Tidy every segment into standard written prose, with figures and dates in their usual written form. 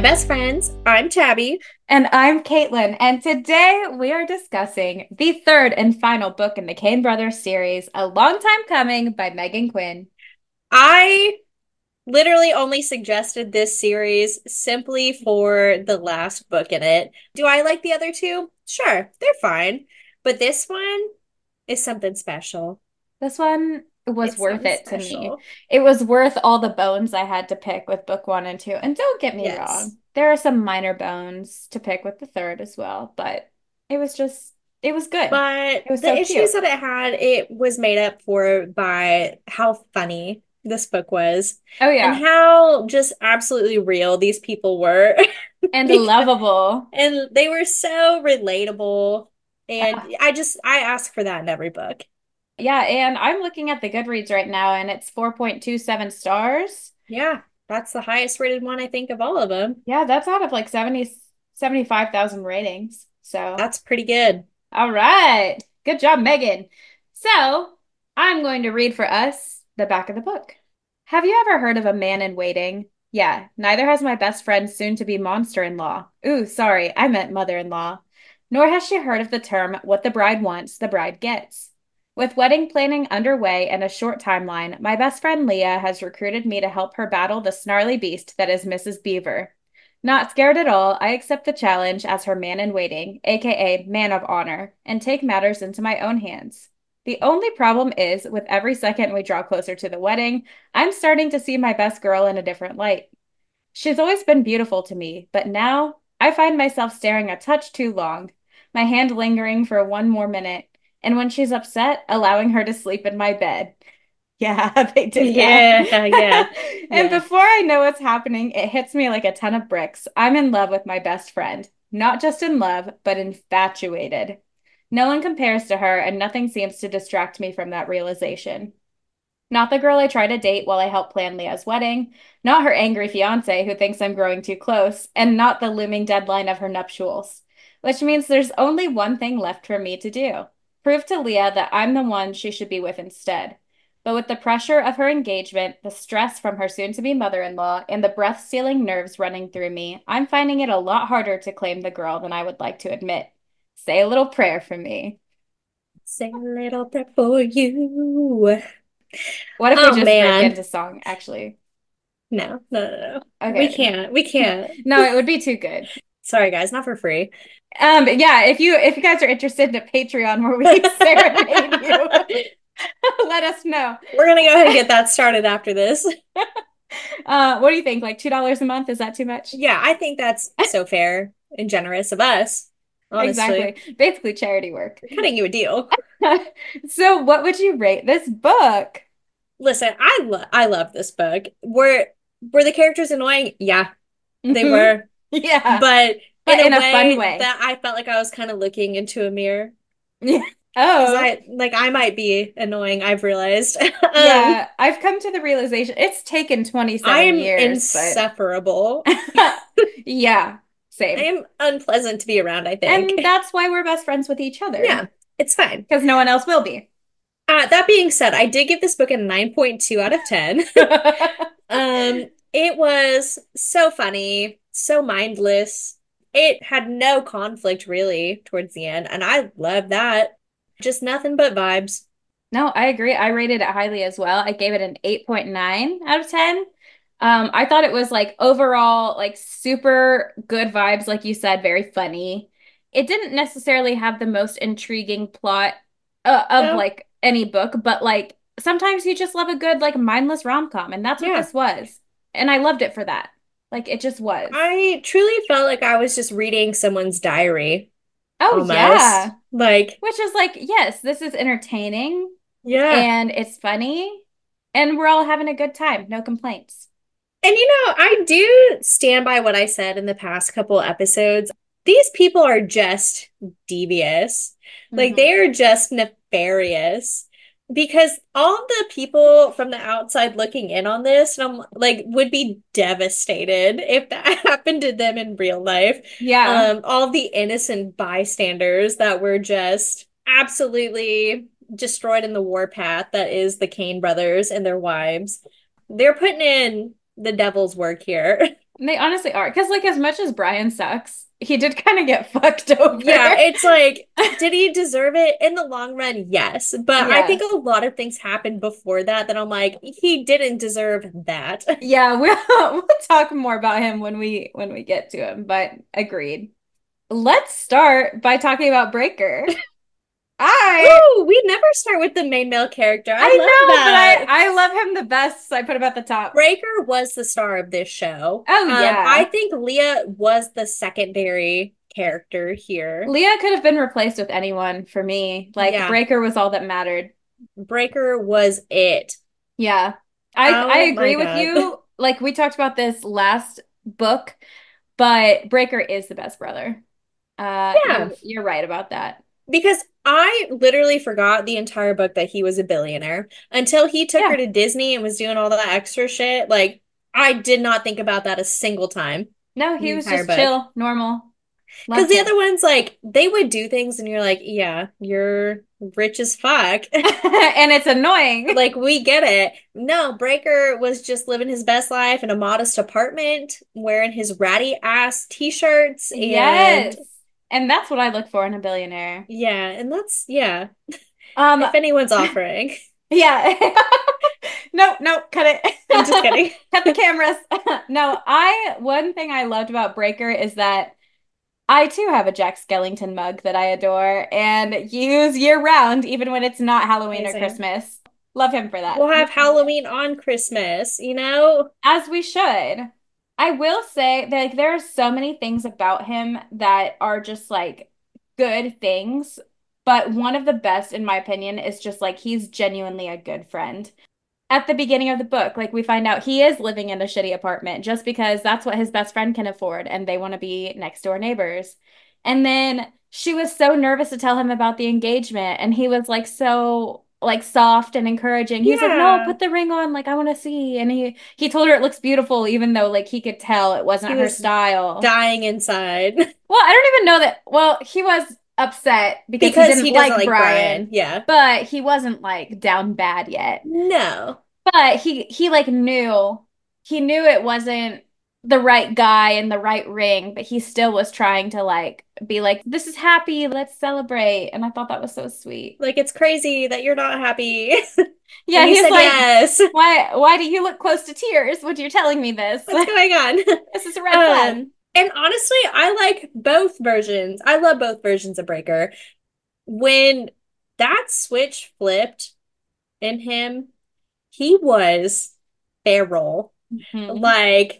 best friends. I'm Tabby. And I'm Caitlin, and today we are discussing the third and final book in the Kane Brothers series, A Long Time Coming by Megan Quinn. I literally only suggested this series simply for the last book in it. Do I like the other two? Sure, they're fine. But this one is something special. This one was It's worth something it to me. special. It was worth all the bones I had to pick with book one and two. And don't get me Yes. wrong, there are some minor bones to pick with the third as well, but it was just, it was good. But It was so the issues cute. that it was made up for by how funny this book was Oh, and yeah. how just absolutely real these people were. And Because lovable. and they were so relatable. And I ask for that in every book. Yeah, and I'm looking at the Goodreads right now, and it's 4.27 stars. Yeah, that's the highest rated one I think of all of them. Yeah, that's out of like 75,000 ratings. So, That's pretty good. all right. Good job, Megan. So, I'm going to read for us the back of the book. Have you ever heard of a man in waiting? Yeah, neither has my best friend's soon to be monster-in-law. Ooh, sorry, I meant mother-in-law. Nor has she heard of the term, what the bride wants, the bride gets. With wedding planning underway and a short timeline, my best friend Leah has recruited me to help her battle the snarly beast that is Mrs. Beaver. Not scared at all, I accept the challenge as her man in waiting, aka man of honor, and take matters into my own hands. The only problem is, with every second we draw closer to the wedding, I'm starting to see my best girl in a different light. She's always been beautiful to me, but now I find myself staring a touch too long, my hand lingering for one more minute, and when she's upset, allowing her to sleep in my bed. Yeah, they did that. Yeah, yeah, And yeah. before I know what's happening, it hits me like a ton of bricks. I'm in love with my best friend. Not just in love, but infatuated. No one compares to her, and nothing seems to distract me from that realization. Not the girl I try to date while I help plan Leah's wedding, not her angry fiance who thinks I'm growing too close, and not the looming deadline of her nuptials. Which means there's only one thing left for me to do: prove to Leah that I'm the one she should be with instead. But with the pressure of her engagement, the stress from her soon to be mother in law, and the breath stealing nerves running through me, I'm finding it a lot harder to claim the girl than I would like to admit. Say a little prayer for me. Sing a little prayer for you. What if we Oh just break man. into song, actually? No, no, no, no. We Okay. can't. We can't. No, it would be too good. Sorry, guys, not for free. But yeah, if you guys are interested in a Patreon where we serenade you, let us know. We're gonna go ahead and get that started after this. What do you think? Like $2 a month? Is that too much? Yeah, I think that's so fair and generous of us, honestly. Exactly. Basically charity work. We're cutting you a deal. So what would you rate this book? Listen, I love this book. Were the characters annoying? Yeah, they Hmm. were. Yeah, But in but a in a fun way way. that I felt like I was kind of looking into a mirror. Yeah. Because Oh, I might be annoying, I've realized. yeah. I've come to the realization it's taken 27 I'm years, but insufferable. yeah, I same. am unpleasant to be around, I think. And that's why we're best friends with each other, Yeah, it's fine. because no one else will be. That being said, I did give this book a 9.2 out of 10. It was so funny, so mindless. It had no conflict really towards the end, and I love that. Just nothing but vibes. No, I agree. I rated it highly as well. I gave it an 8.9 out of 10. I thought it was like overall like super good vibes, like you said, very funny. It didn't necessarily have the most intriguing plot of No, like any book, but like sometimes you just love a good like mindless rom-com, and that's what yeah. this was. And I loved it for that. Like it just was. I truly felt like I was just reading someone's diary Oh almost. yeah. Like, Which is like, yes, this is entertaining yeah. and it's funny and we're all having a good time. No complaints. And I do stand by what I said in the past couple episodes. These people are just devious. Like Hmm. they are just nefarious because all the people from the outside looking in on this, and I'm like, would be devastated if that happened to them in real life. Yeah. All the innocent bystanders that were just absolutely destroyed in the warpath that is the Kane brothers and their wives. They're putting in the devil's work here. They honestly are. Because, like, as much as Brian sucks, he did kind of get fucked over. Yeah, it's like, did he deserve it? In the long run, yes. But I Yeah. think a lot of things happened before that that I'm like, he didn't deserve that. Yeah, we'll talk more about him when we get to him, but agreed. Let's start by talking about Breaker. I Ooh, we never start with the main male character. I I love know, but that. I love him the best, so I put him at the top. Breaker was the star of this show. Oh I yeah. think Leah was the secondary character here. Leah could have been replaced with anyone for me. Like Yeah, Breaker was all that mattered. Breaker was it. Yeah. I Oh my agree with God. you. Like we talked about this last book, but Breaker is the best brother. Yeah, You're right about that. because I literally forgot the entire book that he was a billionaire until he took her Yeah. to Disney and was doing all that extra shit. Like, I did not think about that a single time No, in the he was entire just book. chill, normal. Because Loved the him. other ones, like, they would do things and you're like, yeah, you're rich as fuck. And it's annoying. Like, we get it. No, Breaker was just living his best life in a modest apartment, wearing his ratty ass t-shirts and Yes. And that's what I look for in a billionaire. yeah, and that's yeah, Um, if anyone's offering. yeah. No, no, cut it. I'm just kidding. Cut the cameras. No, one thing I loved about Breaker is that I too have a Jack Skellington mug that I adore and use year round, even when it's not Halloween or Amazing. Christmas. Love him for that. We'll have Halloween on Christmas, you know? As we should. I will say that like there are so many things about him that are just like good things, but one of the best in my opinion is just like he's genuinely a good friend. At the beginning of the book, like we find out he is living in a shitty apartment just because that's what his best friend can afford and they want to be next door neighbors. And then she was so nervous to tell him about the engagement and he was like so like soft and encouraging. He was like, "No, Yeah. put the ring on, like I want to see." And he told her it looks beautiful even though like he could tell it He wasn't her was style. dying inside Well, I don't even know that. Well, he was upset because he because didn't he doesn't like like Brian. Brian, Yeah. but he wasn't like down bad yet. No. But he like knew it wasn't the right guy and the right ring, but he still was trying to like be like, this is happy, let's celebrate. And I thought that was so sweet. Like it's crazy that you're not happy. Yeah, And you he's said like, yes. why do you look close to tears when you're telling me this? What's going on? This is a red flag. And honestly, I like both versions. I love both versions of Breaker. When that switch flipped in him, he was feral. Mhm. Like,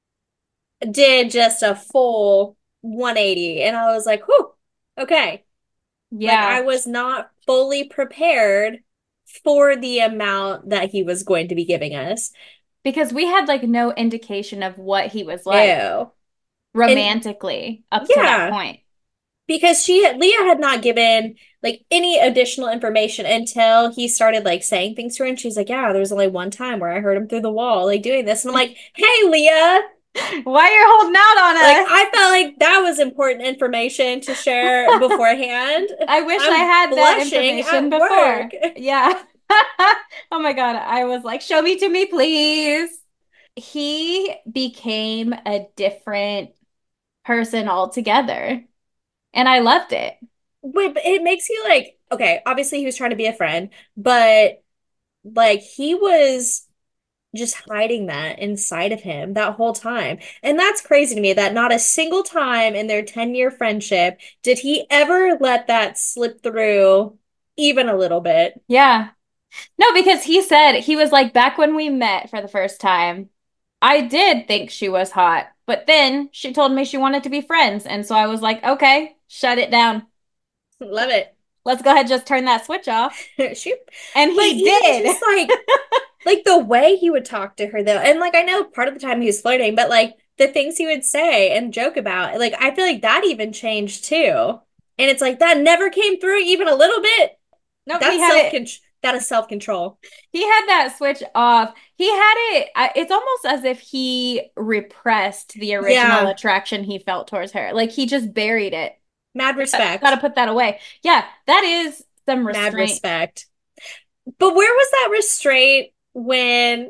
did just a full 180. And I was like, whew, okay. Like, I Yeah, was not fully prepared for the amount that he was going to be giving us. because we had like no indication of what he was like No. And romantically up to that yeah, point. because Leah had not given like any additional information until he started like saying things to her. And she's like, yeah, there was only one time where I heard him through the wall, like doing this. And I'm like, hey, Leah, Why you're holding out like on us? I felt like that was important information to share beforehand. I wish I I'm had that blushing information at work. before. Yeah. Oh my God. I was like, show me to me, please. He became a different person altogether. And I loved it Wait, but it makes you like, okay, obviously he was trying to be a friend, but like he was just hiding that inside of him that whole time. And that's crazy to me that not a single time in their 10-year friendship did he ever let that slip through even a little bit. Yeah. No, because he said, he was like, back when we met for the first time, I did think she was hot, but then she told me she wanted to be friends. And so I was like, okay, shut it down. Love it. Let's go ahead and just turn that switch off. Shoot. And But he even did. just like the way he would talk to her though. And like I know part of the time he was flirting, but like the things he would say and joke about, like I feel like that even changed too. And it's like that never came through even a little bit. Nope, he That's had it. that is self-control. He had that switch off. He had it. It's almost as if he repressed the original Yeah, attraction he felt towards her. Like he just buried it. mad Got to respect. put that away. Yeah, that is some Mad restraint. respect. But where was that restraint when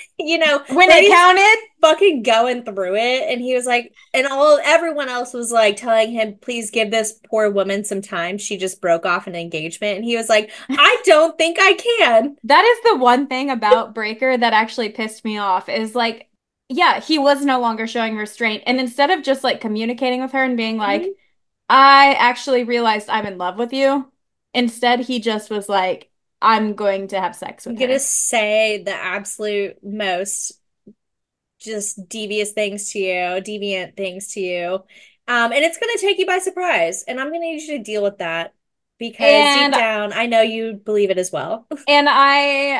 When it Brady's counted. fucking going through it, and he was like, and everyone else was like telling him, please give this poor woman some time. She just broke off an engagement, and he was like, I don't think I can. That is the one thing about Breaker that actually pissed me off is like, yeah, he was no longer showing restraint. And instead of just like communicating with her and being like, Mhm. I actually realized I'm in love with you, instead he just was like, I'm going to have sex I'm with gonna her. say the absolute most just devious things to you, deviant things to you. And it's gonna take you by surprise. And I'm gonna need you to deal with that because deep And down, I know you believe it as well. And I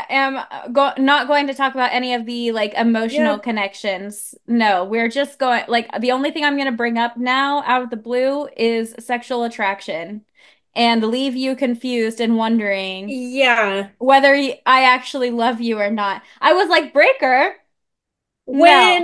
am not going to talk about any of the like emotional Yep. connections. No, we're just going like the only thing I'm going to bring up now out of the blue is sexual attraction and leave you confused and wondering Yeah. whether I actually love you or not. I was like, Breaker, no. When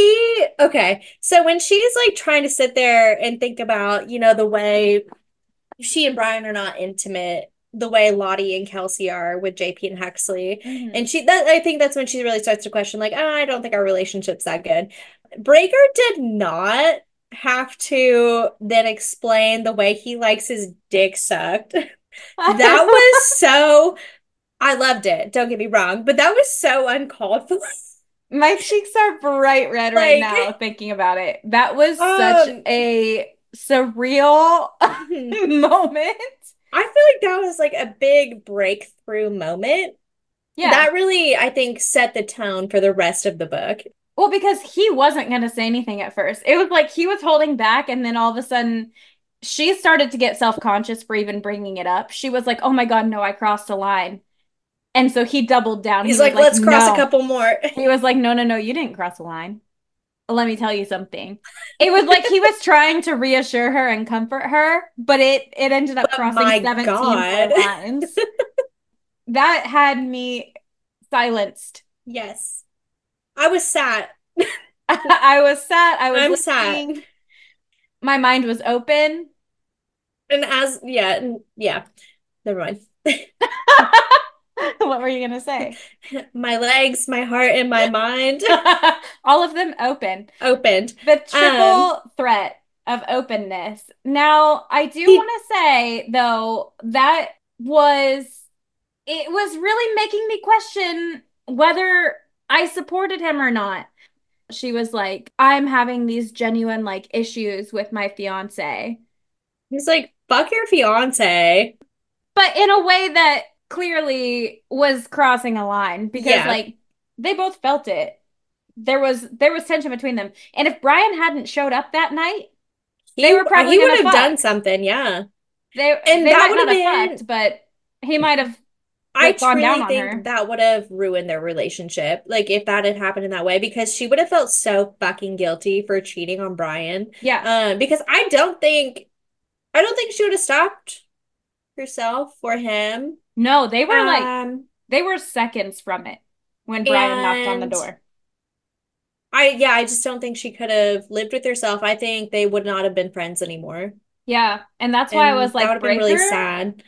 okay, so when she's like trying to sit there and think about, the way she and Brian are not intimate, the way Lottie and Kelsey are with JP and Huxley, and Hmm. I think that's when she really starts to question, like, oh, I don't think our relationship's that good. Breaker did not have to then explain the way he likes his dick sucked. That was so, I loved it. Don't get me wrong, but that was so uncalled for. My cheeks are bright red right Like, now thinking about it. That was such um, a surreal mhm. moment. I feel like that was like a big breakthrough moment. Yeah. That really, I think, set the tone for the rest of the book. Well, because he wasn't going to say anything at first. It was like he was holding back, and then all of a sudden, she started to get self-conscious for even bringing it up. She was like, "Oh my God, no, I crossed a line." And so he doubled down. He's He was like, like, let's cross a "No." couple more. He was like, "No, no, no, you didn't cross a line. Let me tell you something." It was like he was trying to reassure her and comfort her, but it ended up But crossing my 17 more God. lines. That had me silenced. Yes. I was sad. I was sad. I was I'm sad. listening. My mind was open. And yeah, never mind. What were you gonna say? My legs, my heart, and my mind All of them open. opened. The Um, triple threat of openness. Now, I do he, want to say, though, that was, it was really making me question whether I supported him or not. She was like, I'm having these genuine, like, issues with my fiance, he's like, fuck your fiance. but in a way that clearly was crossing a line because, Yeah. like, they both felt it. There was tension between them. And if Brian hadn't showed up that night, they were probably He would gonna have done fuck. something, yeah. And They that might would not have have been fucked, but he might have I like gone down truly on think her. that would have ruined their relationship. Like if that had happened in that way, because she would have felt so fucking guilty for cheating on Brian. Yeah. Because I don't think she would have stopped herself for him. No, Um, they were seconds from it when Brian knocked on the and door. I just don't think she could have lived with herself. I think they would not have been friends anymore. Yeah, and that's why I was And that would like, have been really Breaker, sad.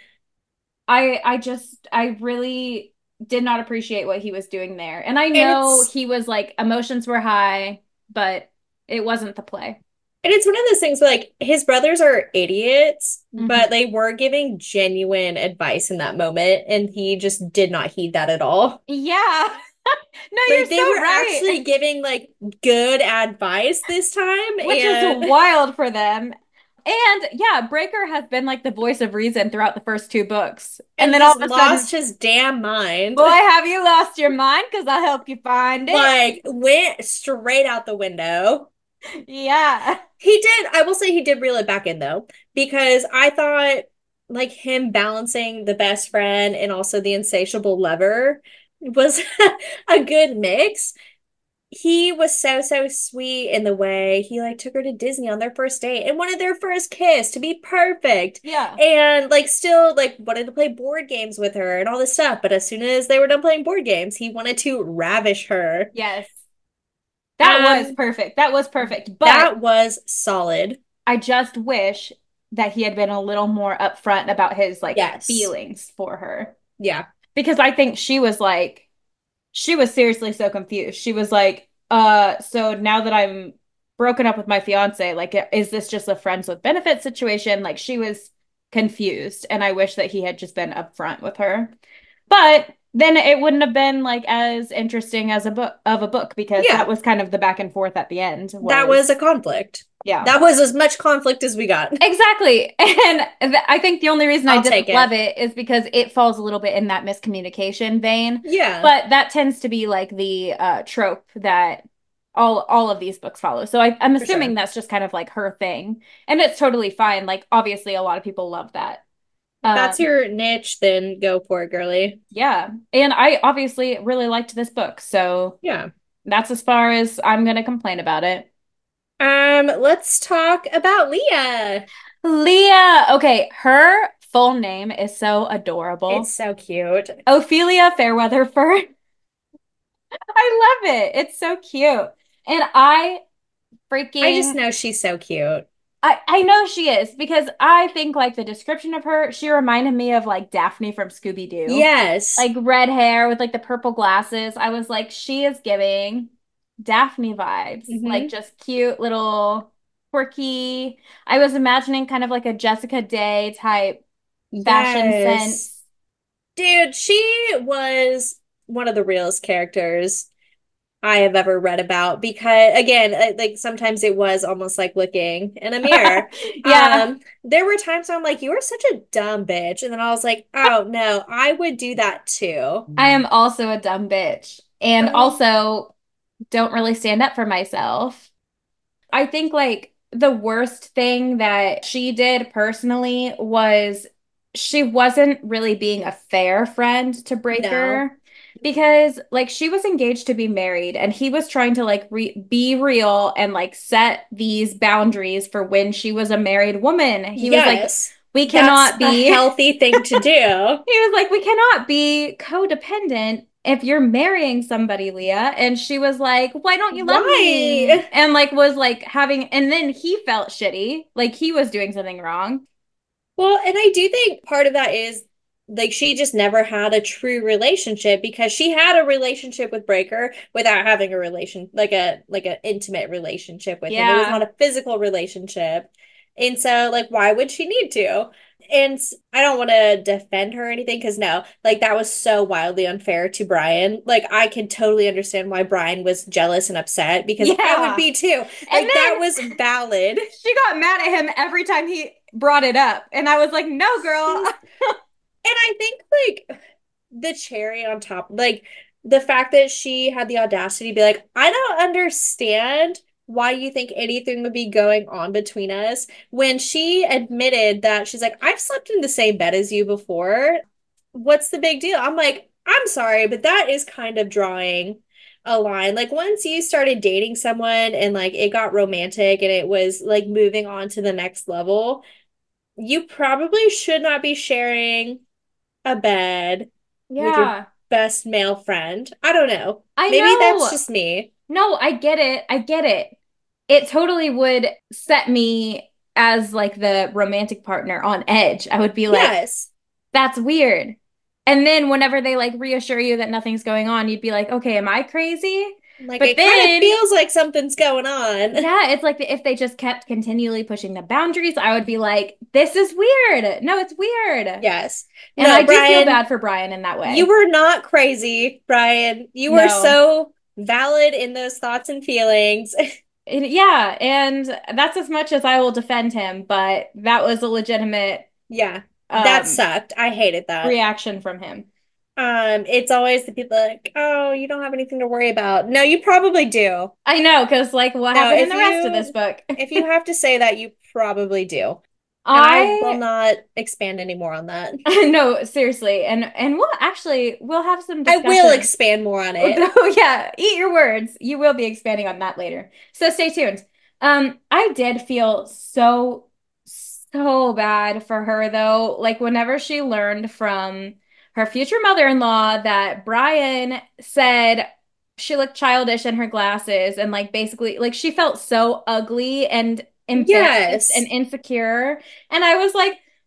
I really did not appreciate what he was doing there. And I And know it's he was like emotions were high, but it wasn't the play. And it's one of those things where like his brothers are idiots, but Hmm. they were giving genuine advice in that moment, and he just did not heed that at all. Yeah. No, Like you're they so were right. actually giving like good advice this time, Which is and wild for them. And yeah, Breaker has been like the voice of reason throughout the first two books. And then all just of a sudden, lost his damn mind. boy, have you lost your mind? Because I'll help you find it. Like went straight out the window. Yeah. He did, I will say he did reel it back in though, because I thought like him balancing the best friend and also the insatiable lover was a good mix. He was so sweet in the way he like took her to Disney on their first date and wanted their first kiss to be perfect. Yeah. And like still like wanted to play board games with her and all this stuff. But as soon as they were done playing board games, he wanted to ravish her. Yes. That was Um, perfect. That was perfect. But that was solid. I just wish that he had been a little more upfront about his like Yes. feelings for her. Yeah. Because I think she was like, she was seriously so confused. She was like, so now that I'm broken up with my fiance, like, is this just a friends with benefits situation? Like, she was confused, and I wish that he had just been upfront with her. But then it wouldn't have been like as interesting as a book because that Yeah, was kind of the back and forth at the end that was a was, conflict. yeah. That was as much conflict as we got. Exactly. And I think the only reason I I'll take didn't love it. it is because it falls a little bit in that miscommunication vein. Yeah, But that tends to be like the trope that all of these books follow. So I'm for assuming sure. that's just kind of like her thing. And it's totally fine. Like obviously a lot of people love that. If that's Um, your niche, then go for it, girly. yeah. And I obviously really liked this book. So Yeah. that's as far as I'm gonna complain about it. Let's talk about Leah. Leah. Okay, her full name is so adorable. It's so cute. Ophelia Fairweather. I love it. It's so cute. And I I just freaking know she's so cute. I know she is because I think like the description of her, she reminded me of like Daphne from Scooby-Doo. Yes. Like red hair with like the purple glasses. I was like, she is giving Daphne vibes. Like Hmm. just cute little quirky. I was imagining kind of like a Jessica Day type fashion Yes. sense. Dude, she was one of the realest characters I have ever read about because again, like sometimes it was almost like looking in a mirror. Yeah, There were times where I'm like, you are such a dumb bitch. And then I was like, oh no, I would do that too. I am also a dumb bitch. And Um, also don't really stand up for myself. I think like the worst thing that she did personally was she wasn't really being a fair friend to no. Breaker because like she was engaged to be married and he was trying to like be real and like set these boundaries for when she was a married woman. He was like, Yes. we That's cannot a be healthy thing to do. he was like, we cannot be codependent if you're marrying somebody, Leah. And she was like, why don't you love me? Why? And like was like having, and then he felt shitty, like he was doing something wrong. Well, and I do think part of that is like she just never had a true relationship because she had a relationship with Breaker without having a relation like a intimate relationship with him. It was Yeah. not a physical relationship. And so like why would she need to? And I don't want to defend her or anything because no, like that was so wildly unfair to Brian. Like I can totally understand why Brian was jealous and upset because I would Yeah. be too. And Like that then was valid. she got mad at him every time he brought it up. And I was like, no, girl. And I think like the cherry on top, like the fact that she had the audacity to be like, I don't understand why you think anything would be going on between us when she admitted that she's like, I've slept in the same bed as you before. What's the big deal? I'm like, I'm sorry, but that is kind of drawing a line. Like once you started dating someone and like it got romantic and it was like moving on to the next level, you probably should not be sharing a bed with your Yeah. best male friend. I don't know. I Maybe that's know. just me. No, I get it. I get it. It totally would set me as like the romantic partner on edge. I would be like, Yes. that's weird. And then whenever they like reassure you that nothing's going on, you'd be like, okay, am I crazy? Like But it kind of then, feels like something's going on. yeah, it's like if they just kept continually pushing the boundaries, I would be like, this is weird. No, it's weird. Yes. And No, I do feel Brian, bad for Brian in that you way. were not crazy, Brian. You were No. so valid in those thoughts and feelings. Yeah, and that's as much as I will defend him, but that was a legitimate Yeah. That um sucked. I hated that. reaction from him. It's always the people like, "Oh, you don't have anything to worry about." No, you probably do. I know, because like what No, happened in the rest of this book? if you have to say that, you probably do. And I will I not expand any more on that. no, seriously. And we'll have some I will discussion. expand more on it. Oh yeah, eat your words. You will be expanding on that later. So stay tuned. I did feel so bad for her though. Like whenever she learned from her future mother-in-law that Brian said she looked childish in her glasses and like basically like she felt so ugly and embarrassed and Yes. insecure. And I was like,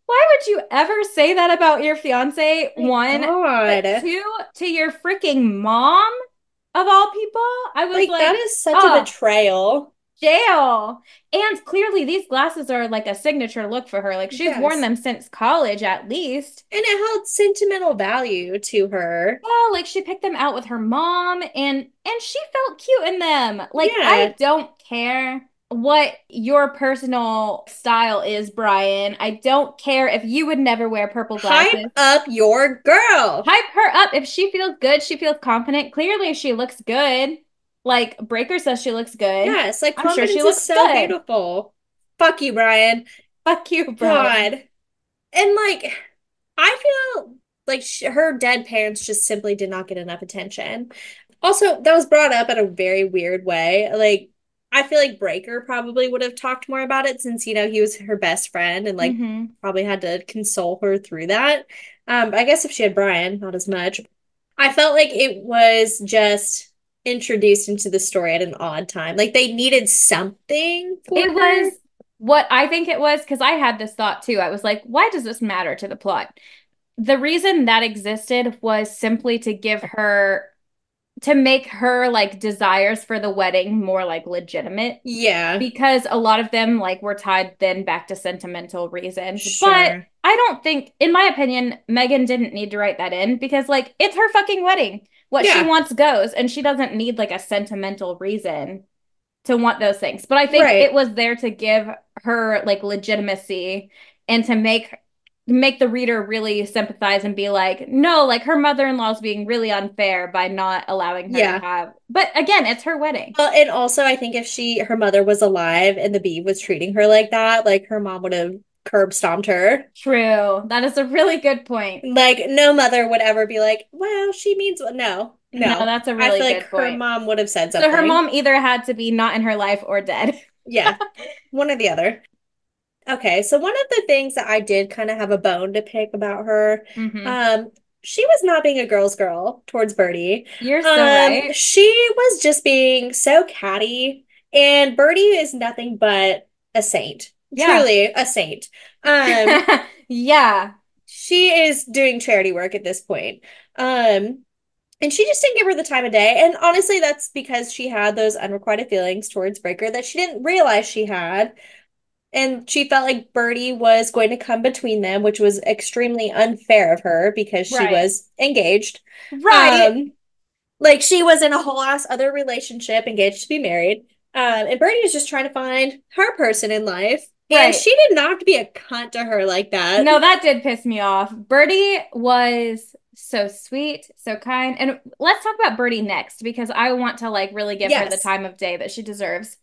Why would you ever say that about your fiance? My One, but God. two, to your freaking mom of all people? I was Like, that like, is such a oh, betrayal. jail. And clearly, these glasses are like a signature look for her. Like, she's worn Yes. them since college at least. And it held sentimental value to her. Yeah, like she picked them out with her mom and she felt cute in them. Like I Yeah. don't care what your personal style is, Brian. I don't care if you would never wear purple Hype glasses. up your girl. Hype her up. If she feels good, she feels confident. Clearly she looks good. Like Breaker says she looks good. Yes, like I'm sure she confidence is looks so good. beautiful. Fuck you, Brian. Fuck you, Brian. God. And like, I feel like her dead parents just simply did not get enough attention. Also, that was brought up in a very weird way. Like, I feel like Breaker probably would have talked more about it since, he was her best friend and like Hmm. probably had to console her through that. I guess if she had Brian, not as much. I felt like it was just introduced into the story at an odd time. Like they needed something for It her. was what I think it was because I had this thought too. I was like, why does this matter to the plot? The reason that existed was simply to give her to make her like desires for the wedding more like legitimate Yeah, because a lot of them like were tied then back to sentimental reasons. But sure. I don't think, in my opinion, Megan didn't need to write that in because like it's her fucking wedding. What she Yeah, wants goes, and she doesn't need like a sentimental reason to want those things. But I think it right. was there to give her like legitimacy and to make the reader really sympathize and be like, no, like her mother-in-law's being really unfair by not allowing her to Yeah. have. But again, it's her wedding. Well, and also I think if her mother was alive and the bee was treating her like that, like her mom would have curb stomped her. True. That is a really good point. Like no mother would ever be like, well, she means no, No, no. that's a I really feel like good her point. mom would have said So her something. mom either had to be not in her life or dead. Yeah, one or the other. Okay, so one of the things that I did kind of have a bone to pick about her, Hmm. um, she was not being a girl's girl towards Birdie. You're so right. She was just being so catty, and Birdie is nothing but a saint, Yeah. truly a saint. Um, Yeah. she is doing charity work at this point. Um, and she just didn't give her the time of day. And honestly, that's because she had those unrequited feelings towards Breaker that she didn't realize she had. And she felt like Birdie was going to come between them, which was extremely unfair of her because she Right. was engaged. Right. Um, like she was in a whole ass other relationship, engaged to be married. And Birdie was just trying to find her person in life. And Right. she did not have to be a cunt to her like that. No, that did piss me off. Birdie was so sweet, so kind. And let's talk about Birdie next because I want to like really give her the Yes. time of day that she deserves.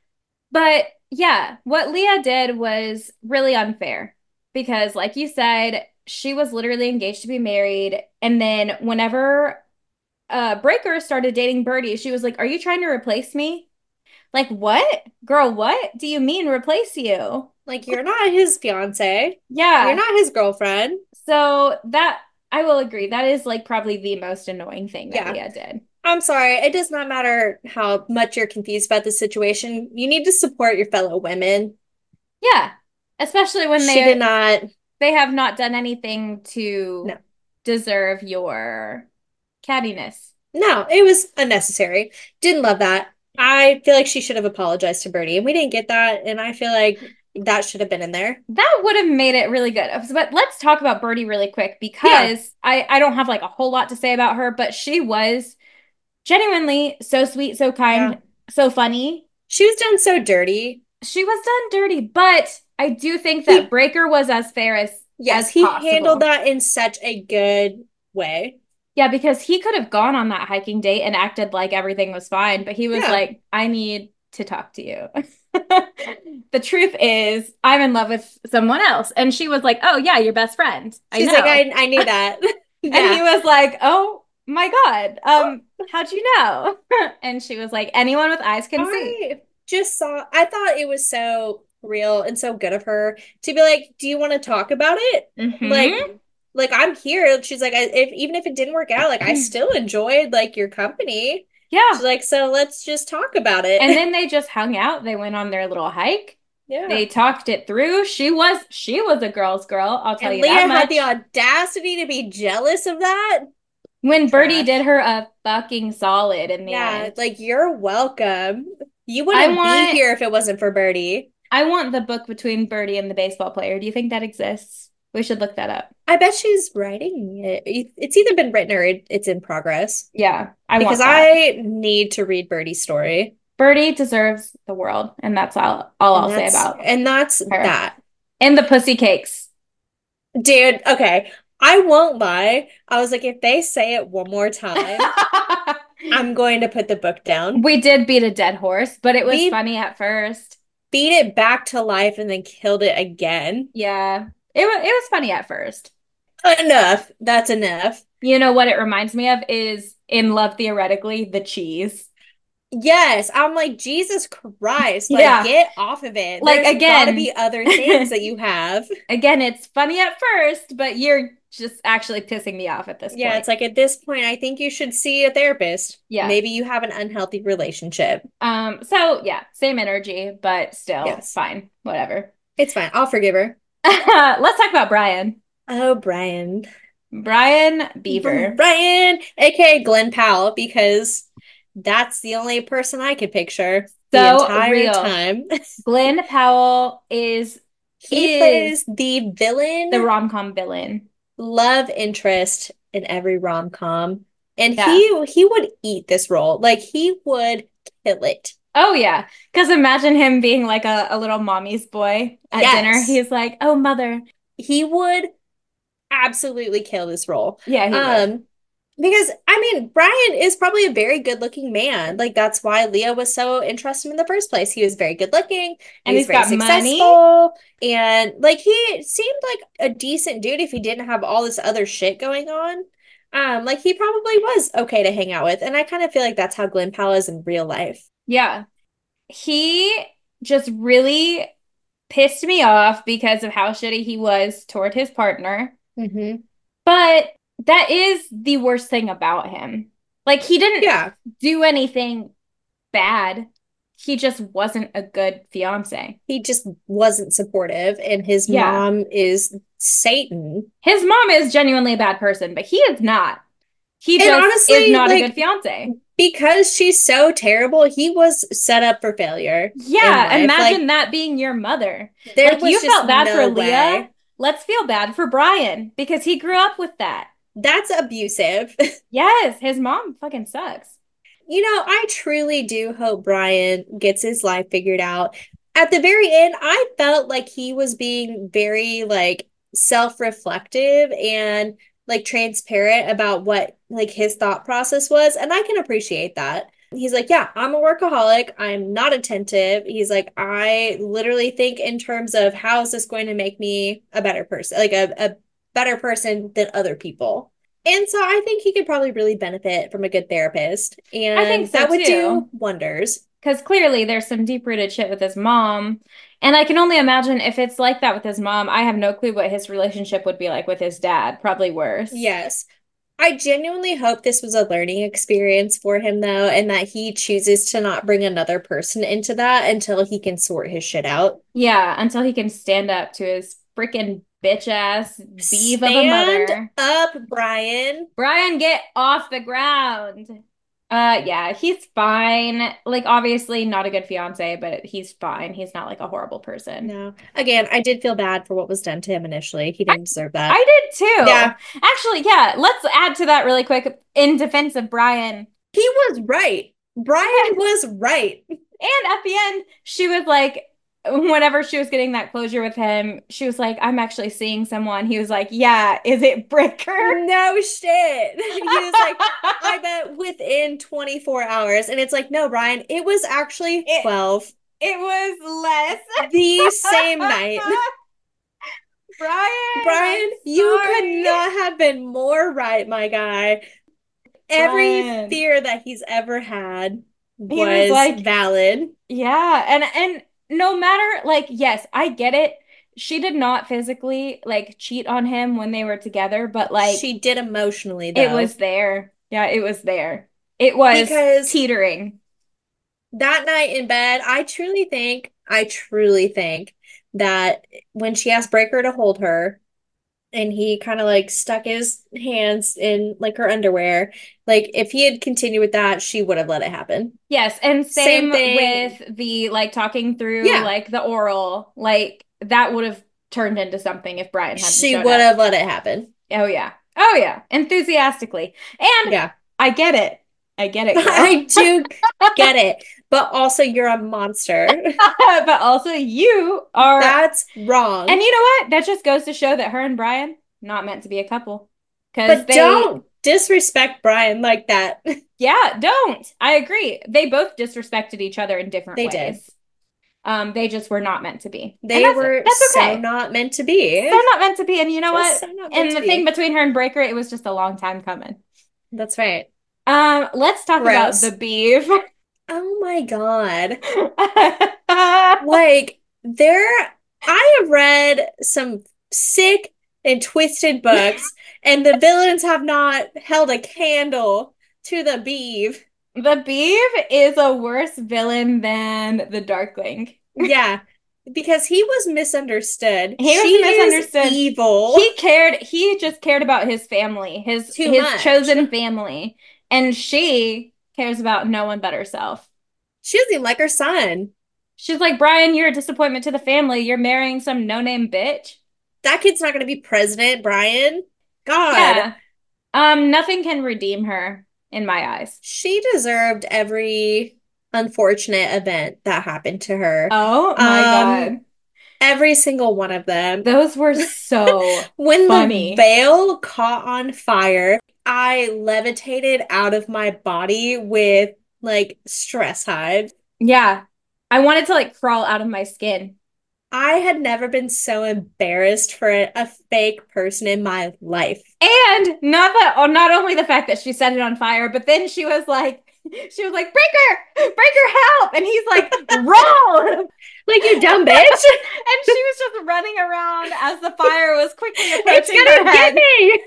But yeah, what Leah did was really unfair because, like you said, she was literally engaged to be married. And then whenever Breaker started dating Birdie, she was like, are you trying to replace me? Like, what? Girl, what do you mean replace you? Like you're not his fiance. You're Yeah. not his girlfriend. So that I will agree. That is like probably the most annoying thing that Yeah. Leah did. I'm sorry. It does not matter how much you're confused about the situation. You need to support your fellow women. Yeah. Especially when She did not. they have not done anything to No. deserve your cattiness. No, it was unnecessary. Didn't love that. I feel like she should have apologized to Birdie, and we didn't get that. And I feel like that should have been in there. That would have made it really good. But let's talk about Birdie really quick Yeah, because I don't have like a whole lot to say about her, but she was genuinely so sweet, so yeah. kind, so funny. She was done so dirty. She was done dirty, but I do think that He, Breaker was as fair yes, as he handled possible. that in such a good way. Yeah, because he could have gone on that hiking date and acted like everything was fine, but he was Yeah. like, I need to talk to you. The truth is, I'm in love with someone else. And she was like, oh, yeah, your best friend. I She's like, know. I knew that. And he Yeah. was like, oh my God, how'd you know? And she was like, anyone with eyes can see. I thought it was so real and so good of her to be like, do you want to talk about it? Like, Hmm. like I'm here. She's like, even if it didn't work out, like I still enjoyed like your company. She's Yeah. like, so let's just talk about And it. then they just hung out. They went on their little hike. Yeah. They talked it through. She was a girl's girl, I'll tell And you that Leah had the much. audacity to be jealous of that. When Birdie did Trash. her a fucking solid in the Yeah, end. like you're welcome. You I wouldn't be want here if it wasn't for Birdie. I want the book between Birdie and the baseball player. Do you think that exists? We should look that up. I bet she's writing it. It's either been written or it's in progress. Yeah, I Because want that. I need to read Birdie's story. Birdie deserves the world, and that's all And I'll say about that's her. that. And the pussy cakes. Dude, okay. I won't lie. I was like, if they say it one more time, I'm going to put the book down. We did beat a dead horse, but it was We funny at first. beat it back to life and then killed it again. Yeah. It was funny at first. Enough. That's enough. You know what it reminds me of is In Love Theoretically, the cheese. Yes, I'm like, Jesus Christ, like Yeah. get off of it. Like There's got to again, be other things that you have. again, it's funny at first, but you're just actually pissing me off at this Yeah, point. it's like at this point, I think you should see a therapist. Yeah. Maybe you have an unhealthy relationship. So yeah, same energy, but still Yes, fine. Whatever. it's fine. I'll forgive her. Let's talk about Brian. Oh, Brian. Brian Beaver. Brian, aka Glenn Powell, because that's the only person I could picture the So entire real. time. Glenn Powell He is plays the the villain rom-com villain. love interest in every rom-com, and Yeah. he would eat this role. Like he would kill it. Oh yeah. Because imagine him being like a little mommy's boy at dinner. Yes. He's like, "Oh, mother." He would absolutely kill this role. Yeah, he would. Um, because I mean, Brian is probably a very good-looking man. Like that's why Leah was so interested in the first place. He was very good-looking, he And was he's very got money. successful, and like he seemed like a decent dude if he didn't have all this other shit going on. Like he probably was okay to hang out with, and I kind of feel like that's how Glenn Powell is in real life. Yeah. He just really pissed me off because of how shitty he was toward his partner. Hmm. But that is the worst thing about him. Like, he didn't Yeah, do anything bad. He just wasn't a good fiance. he just wasn't supportive, and his Yeah. mom is Satan. His mom is genuinely a bad person, but he is not. He And just is honestly, not a good like fiance. because she's so terrible, he was set up for failure in Yeah, life. imagine Like that being your mother. there Like, you was just felt bad for no Leah. way. Let's feel bad for Brian because he grew up with that. That's abusive. Yes, his mom fucking sucks. You know, I truly do hope Brian gets his life figured out. At the very end, I felt like he was being very like self-reflective and like transparent about what like his thought process was, and I can appreciate that. He's like, "Yeah, I'm a workaholic. I'm not attentive." He's like, "I literally think in terms of how is this going to make me a better person, like a better person than other people." And so I think he could probably really benefit from a good therapist, I think and so that would do too. wonders. Because clearly there's some deep-rooted shit with his mom. And I can only imagine if it's like that with his mom, I have no clue what his relationship would be like with his dad. Probably worse. Yes. I genuinely hope this was a learning experience for him, though, and that he chooses to not bring another person into that until he can sort his shit out. Yeah, until he can stand up to his freaking bitch ass beef of a Stand mother. up, Brian. Brian, get off the ground. Yeah, he's fine. Like, obviously not a good fiance, but he's fine. He's not like a horrible person. No. Again, I did feel bad for what was done to him initially. He I, didn't deserve that. I did too. Yeah, Actually, yeah, let's add to that really quick in defense of Brian. he was right. Brian was right. And at the end, she was like, whenever she was getting that closure with him, she was like, I'm actually seeing someone. He was like, yeah, is it Bricker? No shit. He was like, I bet within 24 hours. And it's like, no, Brian, it was actually It 12 it was less. the same night. Brian, I'm Brian, you could sorry. not have been more right, my guy. Every Brian. fear that he's ever had He was was like, valid. yeah, and no matter like, yes, I get it. She did not physically like cheat on him when they were together, but like She did emotionally, it though, was there. Yeah, it was there. It was because teetering. that night in bed, I truly think that when she asked Breaker to hold her and he kind of like stuck his hands in like her underwear, like if he had continued with that, she would have let it happen. Yes, and Same same thing. with the like talking through Yeah, like the oral, like that would have turned into something if Brian hadn't she showed would up. have let it happen. Oh yeah. Oh yeah. Enthusiastically. And Yeah. I get it. I get it, girl. I do get it. But also you're a monster. But also you are, That's and wrong. you know what? That just goes to show that her and Brian not meant to be a couple. Because But they, don't disrespect Brian like that. yeah, don't. I agree. They both disrespected each other in different They did. ways. They just were not meant to be. And They were that's so okay. not meant to So be. not meant to be. And you know Just what? so not meant And to the thing be. between her and Breaker, it was just a long time coming. That's right. Let's talk about the Gross. beef. Oh my God. Like, I have read some sick and twisted books, and the villains have not held a candle to the beef. The beef is a worse villain than the Darkling. Yeah, because he was misunderstood. He She was is misunderstood. evil He just cared about his family, too his much. chosen family. And she cares about no one but herself. She doesn't even like her son. She's like, Brian, you're a disappointment to the family. You're marrying some no-name bitch. That kid's not going to be president, Brian. God, Yeah. Nothing can redeem her in my eyes. she deserved every unfortunate event that happened to her. Oh my Um, God. every single one of them. Those were so When the funny. veil caught on fire, I levitated out of my body with like stress hives. Yeah. I wanted to like crawl out of my skin. I had never been so embarrassed for a fake person in my life. And not only the fact that she set it on fire, but then she was like, Breaker, help! And he's like, roll! Like, you dumb bitch. And she was just running around as the fire was quickly It's approaching her gonna get head. me.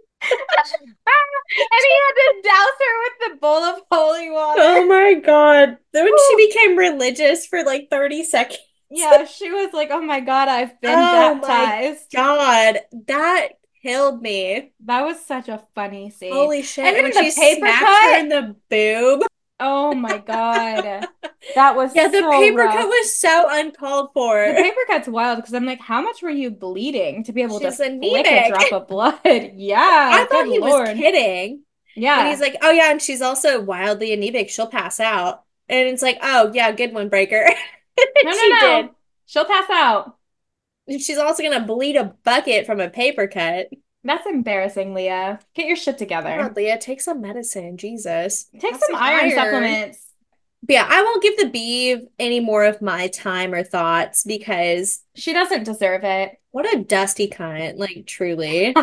And he had to douse her with the bowl of holy water. Oh my God. Then when she Whew. became religious for like 30 seconds. Yeah, she was like, oh my God, I've been Oh my baptized. God. That killed me. That was such a funny scene. Holy And shit. And when then she the paper smacked her cut. in the boob. Oh my God. That was Yeah, the so paper cut rough. was so uncalled for. The paper cut's wild because I'm like, how much were you bleeding to be able to She's flick a anemic. drop of blood? Yeah, I good thought he was Lord. kidding. When he's Yeah. like, oh yeah, and she's also wildly anemic. She'll pass out. And it's like, oh yeah, good one, Breaker. No, no, She did. no. She'll pass out. And she's also gonna bleed a bucket from a paper cut. That's embarrassing, Leah. Get your shit together. God, Leah, take some medicine. Jesus. Take Have some some iron iron. supplements. But yeah, I won't give the Beeve any more of my time or thoughts because She doesn't deserve it. what a dusty cunt, like truly.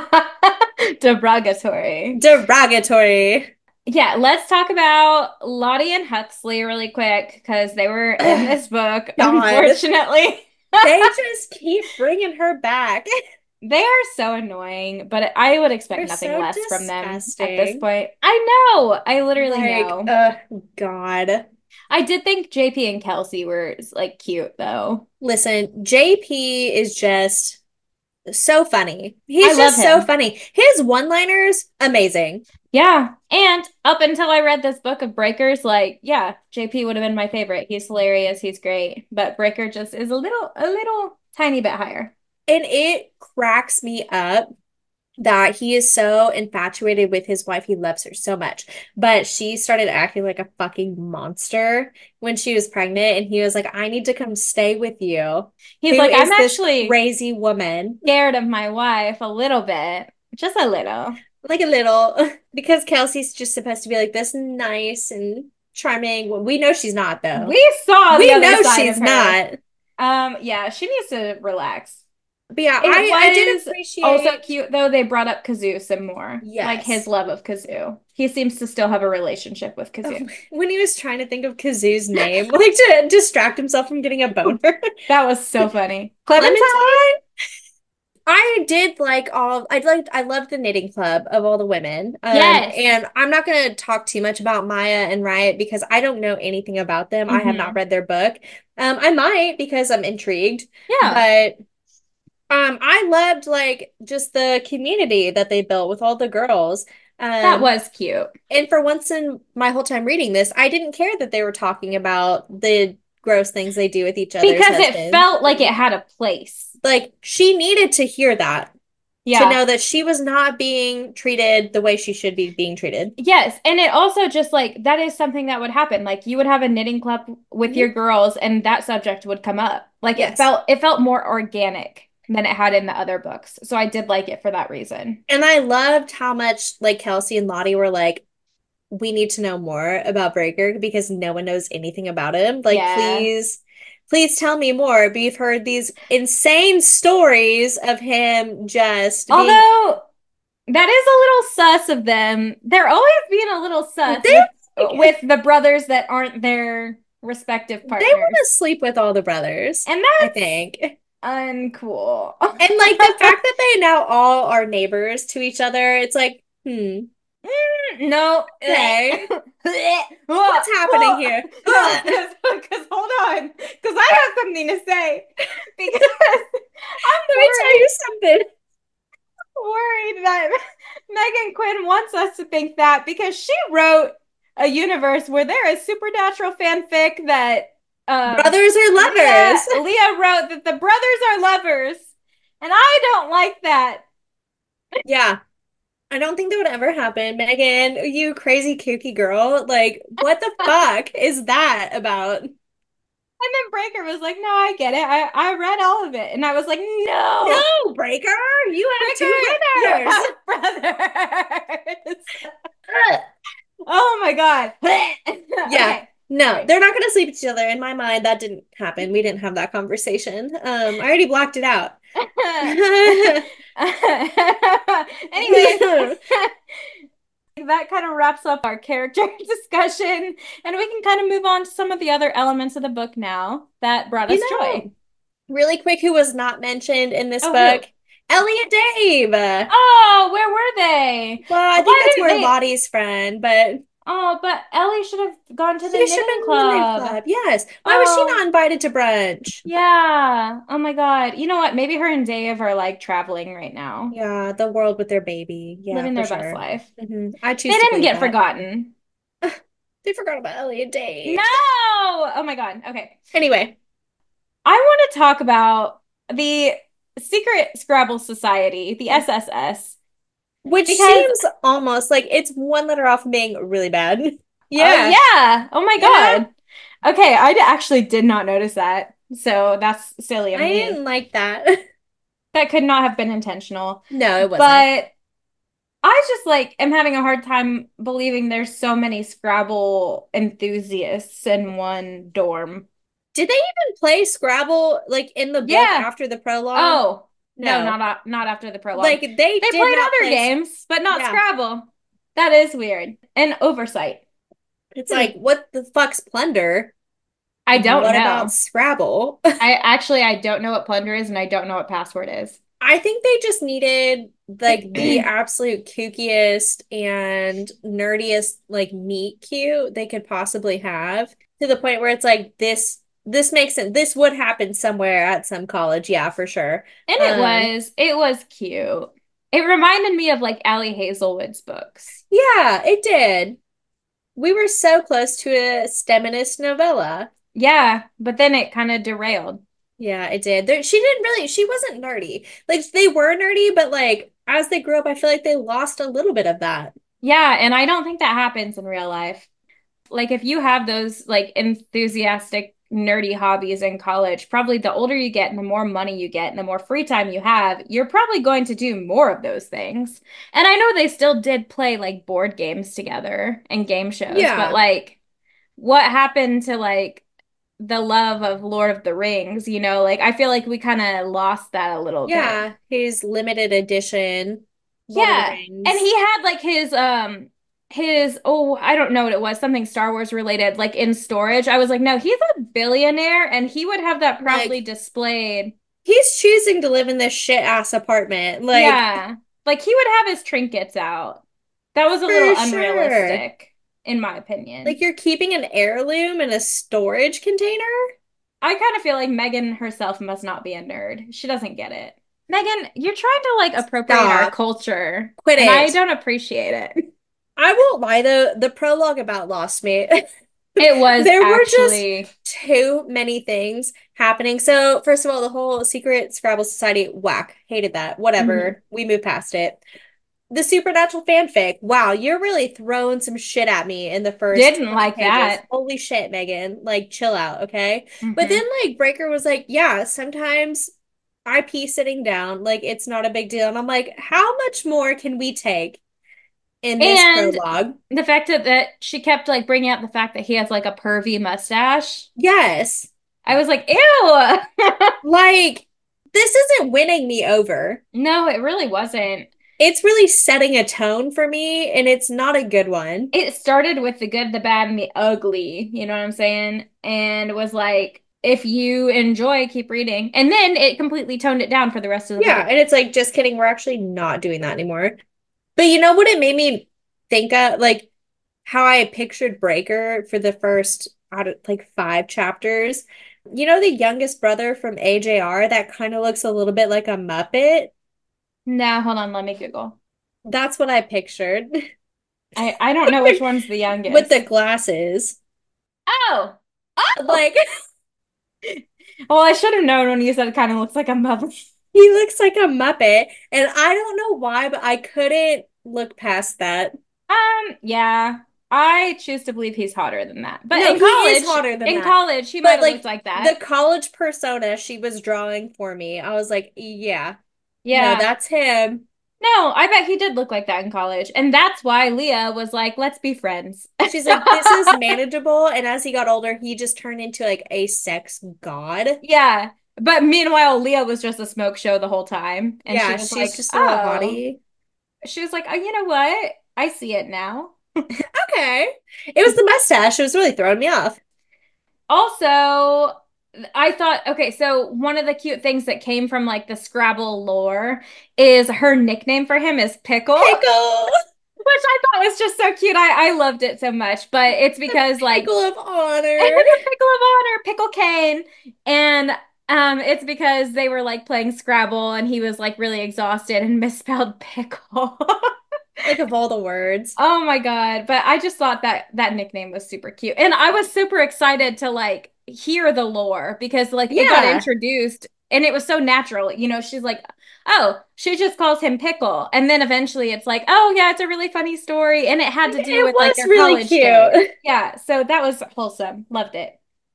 Derogatory. Derogatory. Yeah, let's talk about Lottie and Huxley really quick because they were in Ugh, this book, God. unfortunately. They just keep bringing her back. They are so annoying, but I would expect They're nothing so less from them at this disgusting. point. I know. I literally Like, know. God. I did think JP and Kelsey were like cute though. Listen, JP is just so funny. I He's love just so him. funny. His one-liners, amazing. Yeah. And up until I read this book of Breakers, like, yeah, JP would have been my favorite. He's hilarious. He's great. But Breaker just is a little tiny bit higher. And it cracks me up that he is so infatuated with his wife. He loves her so much. But she started acting like a fucking monster when she was pregnant. And he was like, I need to come stay with you. He's Who like, I'm is this actually crazy woman? scared of my wife a little bit. Just a little. Like a little, because Kelsey's just supposed to be like this nice and charming. Well, we know she's not, though. We saw the We other know side of she's her. not. Yeah, she needs to relax. But yeah, It I did was also appreciate, cute though they brought up Kazoo some more, like his yes. love of Kazoo. He seems to still have a relationship with Kazoo. When he was trying to think of Kazoo's name, like to distract himself from getting a boner. That was so funny. Clementine? Clementine? I loved the knitting club of all the women. Yes. And I'm not going to talk too much about Maya and Riot because I don't know anything about them. I have not Hmm. read their book. I might because I'm intrigued, Yeah, but I loved like just the community that they built with all the girls. that Um, was cute and for once in my whole time reading this, I didn't care that they were talking about the gross things they do with each other's because it husbands. felt like it had a place. Like she needed to hear that to Yeah. know that she was not being treated the way she should be being treated. Yes, and it also just like that is something that would happen. Like you would have a knitting club with your Mhm. girls and that subject would come up. Like Yes. it felt more organic than it had in the other books. So I did like it for that reason. And I loved how much like Kelsey and Lottie were like, we need to know more about Breaker because no one knows anything about him. Like, Yeah. please tell me more. We've heard these insane stories of him just being Although that is a little sus of them. They're always being a little sus they like with the brothers that aren't their respective they want partners. to sleep with all the brothers, And I that's think. uncool. And like the fact that they now all are neighbors to each other, it's like, No. okay, Oh, what's happening oh, here? no, because hold on, because I have something to say. Because I'm Let me tell you something. worried that Megan Quinn wants us to think that because she wrote a universe where there is supernatural fanfic that Brothers are lovers. Leah wrote that the brothers are lovers, and I don't like that. Yeah. I don't think that would ever happen. Megan, you crazy kooky girl. Like, what the fuck is that about? And then Breaker was like, "No, I get it. I read all of it," and I was like, "No, No, Breaker, you have two Breaker, you brothers. have brothers." Ugh. Oh my God. Yeah, Okay, no, sorry. they're not gonna sleep with each other. In my mind, that didn't happen. We didn't have that conversation. I already blocked it out. Anyways, that kind of wraps up our character discussion, and we can kind of move on to some of the other elements of the book now that brought You us joy. know, really quick, who was not mentioned in this Oh, who? book? Ellie and Dave. Well, Oh, where were they? I think Why that's didn't more they? Lottie's friend, but Oh, but Ellie should have gone to the she should have knitting been in the knit club. club. Yes. Why was she Oh, not invited to brunch? yeah. Oh my God. You know what? Maybe her and Dave are like traveling right now, Yeah, the world with their baby. Yeah, living for their best sure. life. I They choose to didn't believe get that. forgotten. They forgot about Ellie and No! Dave. Oh my God. Okay. Anyway, I want to talk about the Secret Scrabble Society, the SSS, which because, seems almost like it's one letter off from being really bad. oh Yeah, yeah. Oh my you know, God. Okay, actually did not notice that. So that's silly of I me. didn't like that. That could not have been intentional. No, it wasn't. But I just like am having a hard time believing there's so many Scrabble enthusiasts in one dorm. Did they even play Scrabble like in the book Yeah. after the prologue? Oh, no, No. not after the prologue. Like they They did played not other play. games, but not Yeah. Scrabble. That is weird. And oversight. It's Hmm. like, what the fuck's plunder? I don't What about know. Scrabble? I don't know what plunder is and I don't know what password is. I think they just needed like the absolute kookiest and nerdiest like meet cute they could possibly have to the point where it's like this makes sense. This would happen somewhere at some college, yeah, for sure. And Um, it was cute. It reminded me of like Allie Hazelwood's books. yeah, it did. We were so close to a STEMinist novella. Yeah, but then it kind of derailed. Yeah, it did. She didn't really, she wasn't nerdy. Like they were nerdy, but like as they grew up, I feel like they lost a little bit of that. Yeah, and I don't think that happens in real life. Like if you have those like enthusiastic nerdy hobbies in college, probably the older you get and the more money you get and the more free time you have, you're probably going to do more of those things. And I know they still did play like board games together and game shows, but Yeah. like what happened to like the love of Lord of the Rings, you know? Like I feel like we kind of lost that a little bit. Yeah, his limited edition Lord of the Yeah. And Rings. he had like his oh, I don't know what it was, something Star Wars related, like in storage. I was like, no, he's a billionaire and he would have that proudly Like, displayed. He's choosing to live in this shit ass apartment. Like, Yeah. Like he would have his trinkets out. That was a little for sure. unrealistic, in my Like, opinion. you're keeping an heirloom in a storage container? I kind of feel like Megan herself must not be a nerd. She doesn't get it. Megan, you're trying to like appropriate our Stop. culture, Quit and I it. don't appreciate it. I won't lie though, the prologue about lost me. It was There were just actually, too many things happening. So, first of all, the whole Secret Scrabble Society, whack. Hated that. mhm. Whatever. We moved past it. The supernatural fanfic. Wow, you're really throwing some shit at me in the first Didn't 20 like pages. that. Holy shit, Megan. Like, chill out, okay? But then, Hmm. like, Breaker was like, yeah, sometimes IP sitting down, like, it's not a big deal. And I'm like, how much more can we take in this And prologue? the fact that she kept like bringing up the fact that he has like a pervy mustache. Yes. I was like, ew. Like, this isn't winning me over. No, it really wasn't. It's really setting a tone for me, and it's not a good one. It started with the good, the bad, and the ugly, you know what I'm saying? And was like, if you enjoy, keep reading. And then it completely toned it down for the rest of the Yeah, book. and it's like, just kidding, we're actually not doing that anymore. But you know what it made me think of? Like how I pictured Breaker for the first out of like 5 chapters. You know, the youngest brother from AJR that kind of looks a little bit like a Muppet? Now, hold on, let me Google. That's what I pictured. I don't know which one's the With the youngest. glasses. Oh, oh. Like, Well, I should have known when you said it kind of looks like a Muppet. he looks like a Muppet. And I don't know why, but I couldn't look past that. Yeah, I choose to believe he's hotter than that. But No, he is hotter than in that. college, he might But have looked like like the that. college persona she was drawing for me, I was like, yeah, no, Yeah. that's him. No, I bet he did look like that in college. And that's why Leah was like, let's be friends. She's like, this is manageable. And as he got older, he just turned into like a sex god. Yeah. But meanwhile, Leah was just a smoke show the whole time. And she Yeah, was she's like, just a little oh, hottie. she was like, oh, you know what? I see it now. Okay. It was the mustache. It was really throwing me off. Also, I thought, okay, so one of the cute things that came from like the Scrabble lore is her nickname for him is Pickle. Pickle. Which I thought was just so cute. I loved it so much, but it's because like Pickle of honor. the pickle of honor, Pickle Kane, and it's because they were like playing Scrabble and he was like really exhausted and misspelled pickle. Like of all the words. Oh my God. But I just thought that that nickname was super cute. And I was super excited to like hear the lore because like it got Yeah. introduced and it was so natural. You know, she's like, oh, she just calls him Pickle. And then eventually it's like, oh yeah, it's a really funny story. And it had to do It with like was their really college days. cute. Yeah. So that was wholesome. Loved it.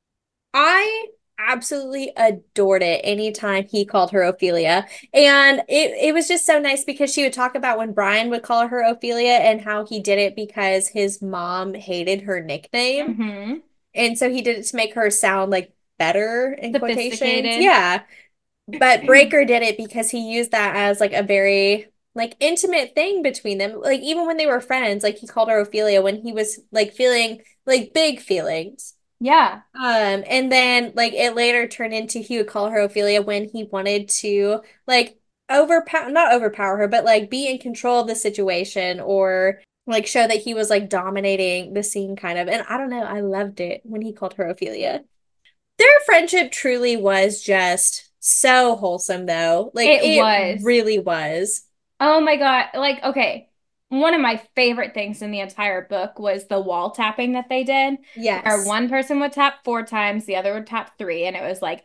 I absolutely adored it anytime he called her Ophelia. And it was just so nice because she would talk about when Brian would call her Ophelia and how he did it because his mom hated her nickname. Hmm. And so he did it to make her sound like better in quotations. Sophisticated. Yeah. But Breaker did it because he used that as like a very like intimate thing between them. Like even when they were friends, like he called her Ophelia when he was like feeling like big feelings. Yeah. And then like it later turned into he would call her Ophelia when he wanted to like overpower not overpower her, but like be in control of the situation or like show that he was like dominating the scene kind of. And I don't know, I loved it when he called her Ophelia. Their friendship truly was just so wholesome though. Like It it was. really was. Oh my God. Like, okay. One of my favorite things in the entire book was the wall tapping that they did, where Yes. one person would tap 4 times, the other would tap three, and it was like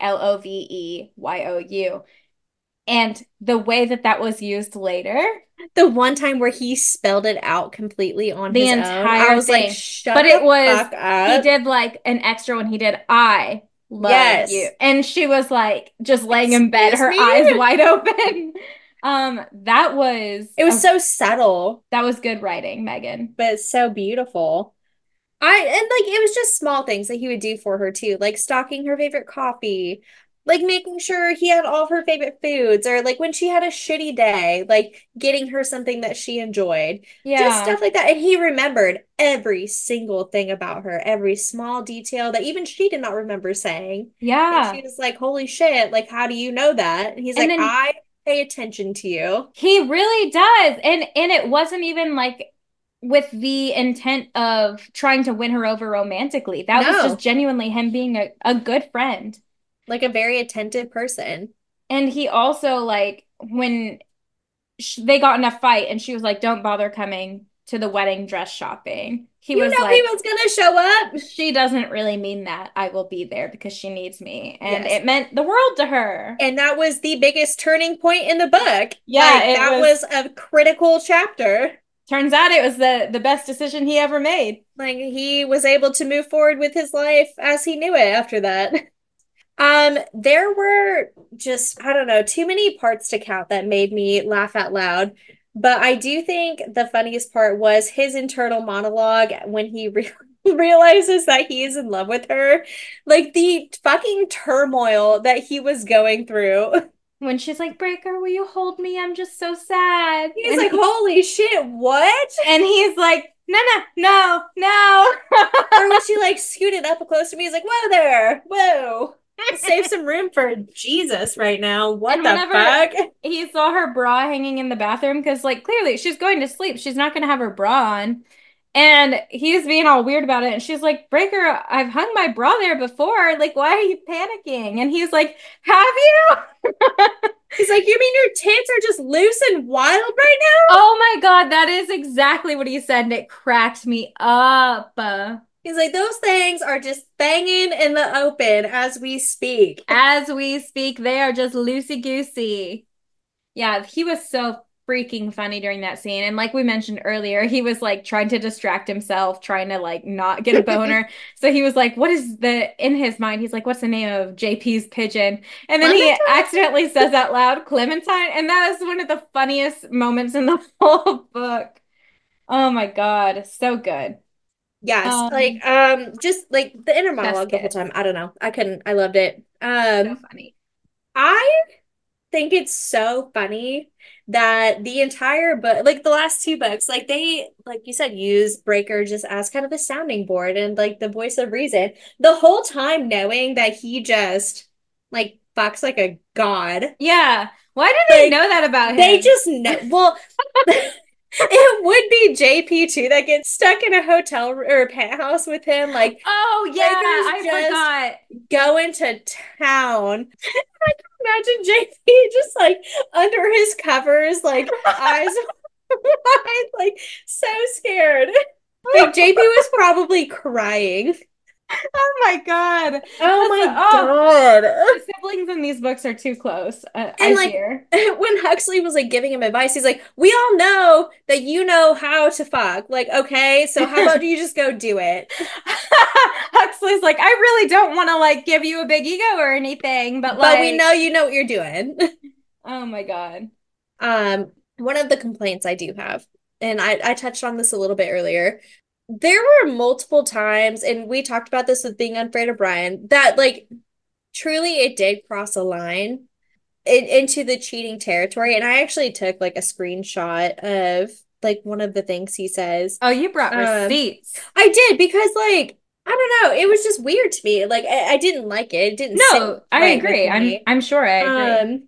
LOVEYOU. And the way that that was used later, The one time where he spelled it out completely on the his own, I entire was like, thing. But shut it the was, fuck he up. did like an extra one. He did, I love you. Yes. And she was like, just laying in bed, Excuse her me? eyes wide open. That was It was so subtle, that was good writing, Megan. but so beautiful. And like it was just small things that he would do for her too, like stocking her favorite coffee. Like making sure he had all of her favorite foods, or like when she had a shitty day, like getting her something that she enjoyed. Just Yeah. stuff like that. And he remembered every single thing about her, every small detail that even she did not remember saying. And she Yeah. was like, "Holy shit, like how do you know that?" And he's And like, then "I pay attention to you." he really does. And it wasn't even like with the intent of trying to win her over romantically. That was just No, genuinely him being a good friend. like a very attentive person. And he also like when they got in a fight and she was like, "Don't bother coming to the wedding dress shopping." He You was know he like, was gonna show up. "She doesn't really mean that. I will be there because she needs me." And Yes. it meant the world to her. And that was the biggest turning point in the book. Yeah, Like it that was was a critical chapter. turns out it was the best decision he ever made. Like he was able to move forward with his life as he knew it after that. There were just, I don't know, too many parts to count that made me laugh out loud. But I do think the funniest part was his internal monologue when he realizes that he is in love with her. Like the fucking turmoil that he was going through. When she's like, "Breaker, will you hold me? I'm just so sad." He's like, holy shit, what? And he's like, "No, no, no, no." Or when she like scooted up close to me, he's like, whoa there, whoa. Save some room for Jesus right now. What And the whenever fuck? he saw her bra hanging in the bathroom, because like clearly she's going to sleep, she's not going to have her bra on. And he's being all weird about it. And she's like, "Breaker, I've hung my bra there before. Like, why are you panicking?" And he's like, "Have you?" He's like, you mean your tits are just loose and wild right now? Oh my God, that is exactly what he said. And it cracked me up. He's like, those things are just banging in the open as we speak. As we speak, they are just loosey goosey. Yeah, he was so freaking funny during that scene. And like we mentioned earlier, he was like trying to distract himself, trying to like not get a boner. So he was like, what is in his mind? He's like, what's the name of JP's pigeon? And then he Clementine? accidentally says out loud, Clementine. And that was one of the funniest moments in the whole book. Oh my God, so good. Yes, Um, just like the inner Chef's monologue the whole kiss. time. I don't know. I couldn't, I loved it. So funny. I think it's so funny that the entire book, like the last two books, like they, like you said, use Breaker just as kind of a sounding board and like the voice of reason the whole time, knowing that he just like fucks like a god. Yeah. Why do they Like know that about they him? just know. Well, it would be JP too that gets stuck in a hotel or a penthouse with him. Like Oh yeah, Breaker's I just forgot. going to town. I can imagine JP just like under his covers, like eyes wide, like so scared. Like JP was probably crying. Oh my God. Oh That's my oh, God. the siblings in these books are too close, And I like fear. when Huxley was like giving him advice, he's like, "We all know that you know how to fuck. Like, okay, so how about you just go do it?" Huxley's like, "I really don't want to like give you a big ego or anything, but But we like, know you know what you're doing. oh my God." One of the complaints I do have, and I touched on this a little bit earlier. There were multiple times, and we talked about this with being unafraid of Brian, that like truly it did cross a line into the cheating territory. And I actually took like a screenshot of like one of the things he says. Oh, you brought Um, receipts. I did because like I don't know, it was just weird to me. Like I didn't like it. It didn't sit No, I right with agree. me. I'm sure I agree. Um,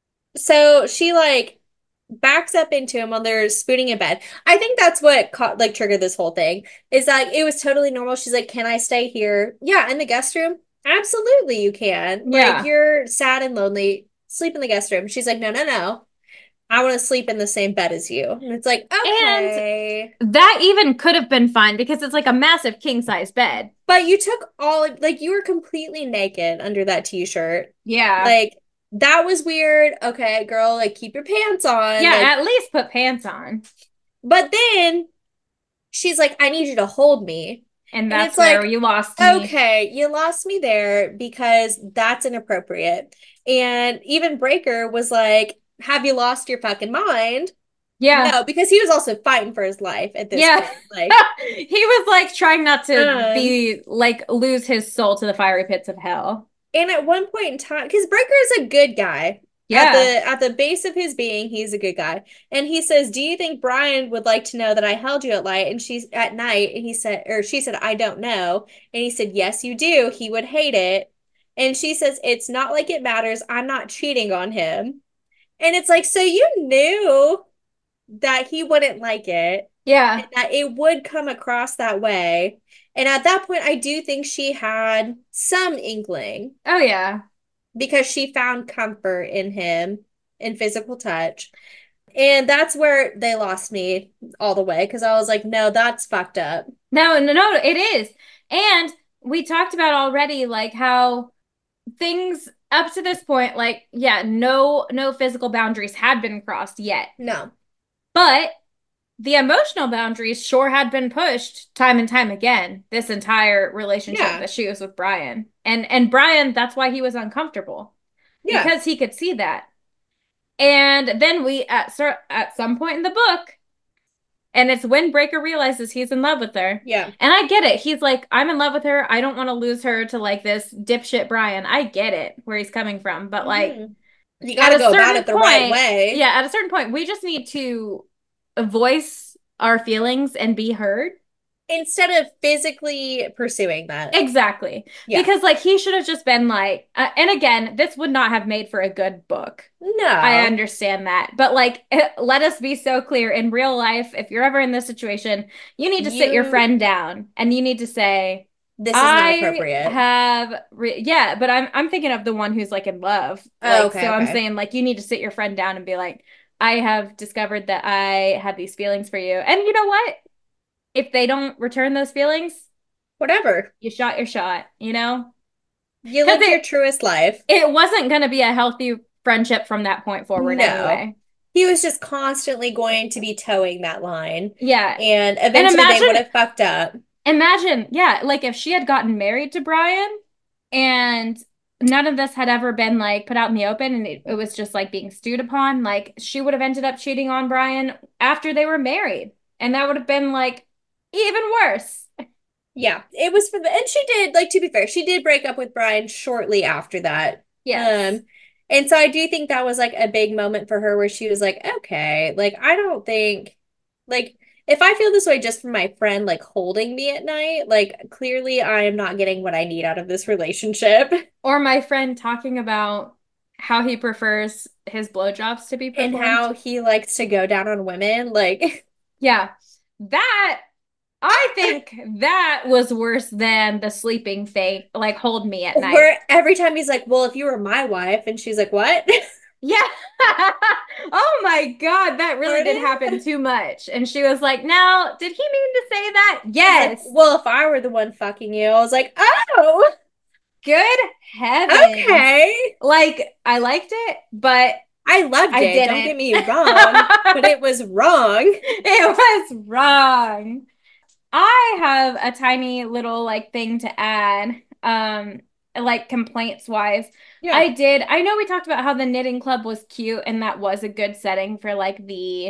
so she like backs up into him while they're spooning in bed. I think that's what like triggered this whole thing. Is like it was totally normal. She's like, "Can I stay here?" Yeah, in the guest room. Absolutely, you can. Like Yeah. you're sad and lonely. Sleep in the guest room. She's like, "No, no, no. I want to sleep in the same bed as you." And it's like, And okay. that even could have been fine because it's like a massive king size bed. But you took all like you were completely naked under that t-shirt. Yeah. Like that was weird. Okay, girl, like keep your pants on. Yeah, Like, at least put pants on. but then she's like, I need you to hold me. And And that's it's where like, you lost me. okay, you lost me there because that's inappropriate. And even Breaker was like, have you lost your fucking mind? Yeah. No, because he was also fighting for his life at this Yeah. point. Like, He was like trying not to um, be like lose his soul to the fiery pits of hell. And at one point in time, because Breaker is a good guy. Yeah. At the base of his being, he's a good guy. And he says, "Do you think Brian would like to know that I held you at night?" And she's at night, and he said, or she said, "I don't know." And he said, "Yes, you do. He would hate it." And she says, "It's not like it matters. I'm not cheating on him." And it's like, so you knew that he wouldn't like it and Yeah. that it would come across that way. And at that point, I do think she had some inkling Oh yeah. because she found comfort in him in physical touch. And that's where they lost me all the way because I was like, no, that's fucked up. No, no, no, it is. And we talked about already like how things up to this point, like, yeah, no physical boundaries had been crossed yet. No. But the emotional boundaries sure had been pushed time and time again this entire relationship Yeah. that she was with Brian. And Brian, that's why he was uncomfortable Yeah. because he could see that. And then we at some point in the book, and it's when Breaker realizes he's in love with her. Yeah. And I get it. He's like, I'm in love with her. I don't want to lose her to like this dipshit Brian. I get it where he's coming from. But like Hmm. You got at to a go about certain it the right point, way yeah, at a certain point, we just need to voice our feelings and be heard. instead of physically pursuing that. Exactly. Yeah. Because like he should have just been like, and again, this would not have made for a good book. I No. understand that. But like, let us be so clear in real life, if you're ever in this situation, you need to sit your You, friend down and you need to say, this is not I appropriate. have yeah, but I'm thinking of the one who's like in love. Oh, Like, so okay. I'm Okay. saying like you need to sit your friend down and be like, I have discovered that I have these feelings for you. And you know what? If they don't return those feelings, Whatever. you shot your shot, you know? You Because lived your truest life. it wasn't going to be a healthy friendship from that point forward No. anyway. He was just constantly going to be towing that line. Yeah. And And eventually they would imagine, have fucked up. yeah, like if she had gotten married to Brian and none of this had ever been like put out in the open and it was just like being stewed upon, like she would have ended up cheating on Brian after they were married. And that would have been like even worse. Yeah. It was for the, and she did, like, to be fair, she did break up with Brian shortly after that. Yes. And so I do think that was like a big moment for her where she was like, okay, like, I don't think, like, if I feel this way just from my friend, like, holding me at night, like, clearly I am not getting what I need out of this relationship. Or my friend talking about how he prefers his blowjobs to be And performed. how he likes to go down on women. Like, Yeah. That I think that was worse than the sleeping thing, like hold me at night. where every time he's like, well, if you were my wife, and she's like, what? Yeah. Oh my God, that really did Pardon? happen too much. And she was like, now, did he mean to say that? He's like, Yes. well, if I were the one fucking you, I was like, oh, Good heavens. okay. Like, I liked it, but I loved I it. Don't didn't. get me wrong, but it was wrong. It was wrong. I have a tiny little like thing to add, like complaints wise. Yeah. I know we talked about how the knitting club was cute and that was a good setting for like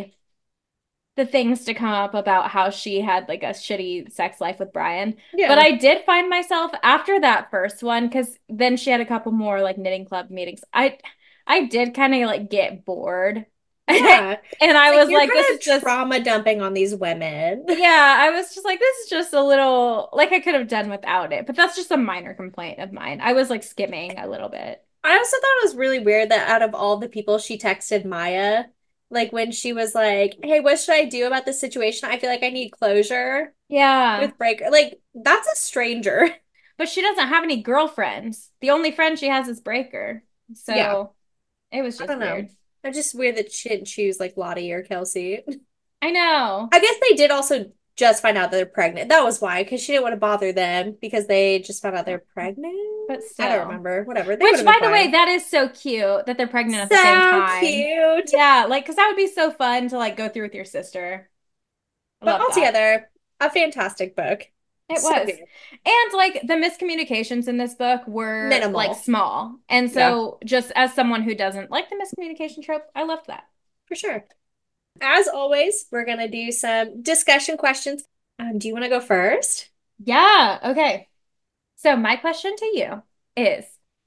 the things to come up about how she had like a shitty sex life with Brian. But Yeah. I did find myself after that first one, because then she had a couple more like knitting club meetings. I did kind of like get bored. Yeah. And It's I like was you're like, this kind is of just trauma dumping on these women. yeah, I was just like, this is just a little like I could have done without it, but that's just a minor complaint of mine. I was like skimming a little bit. I also thought it was really weird that out of all the people she texted Maya, like when she was like, hey, what should I do about this situation? I feel like I need closure Yeah, with Breaker. Like, that's a stranger. but she doesn't have any girlfriends. The only friend she has is Breaker. Yeah. So it was I just don't know. weird. It's just weird that she didn't choose like Lottie or Kelsey. I know, I guess they did also just find out that they're pregnant. That was why, because she didn't want to bother them because they just found out they're pregnant. but I don't still. remember. Whatever. They would Which, have been by the way, fine. that is so cute that they're pregnant at the same So time. cute. Yeah, like, because that would be so fun to like go through with your sister. I But love that. altogether, a fantastic book. It So was. good. And like the miscommunications in this book were like Minimal. small. And Yeah, so just as someone who doesn't like the miscommunication trope, I loved that. for sure. As always, we're gonna do some discussion questions. Do you want to go first? Yeah, okay. So my question to you is,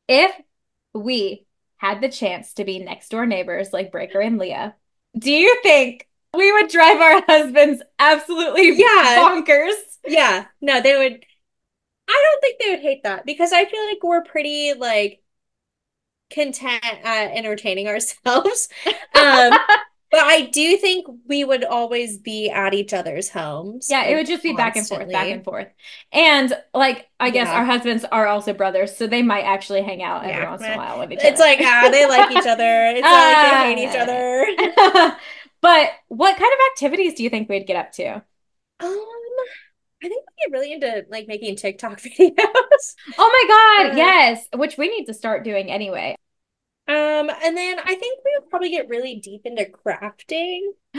If we had the chance to be next door neighbors like Breaker and Leah, do you think we would drive our husbands absolutely Yeah, bonkers? yeah. No, they would. I don't think they would hate that because I feel like we're pretty like content at entertaining ourselves. Um, but I do think we would always be at each other's homes, Yeah, it like would just be back and forth, back and constantly. forth. And like, I guess our Yeah. husbands are also brothers, so they might actually hang out every Yeah. once in a while with each It's other. like, they like each other. It's not like they hate each Uh, other. but what kind of activities do you think we'd get up to? I think we get really into like making TikTok videos. Oh my God, Uh, yes, which we need to start doing anyway. and then I think we would probably get really deep into crafting.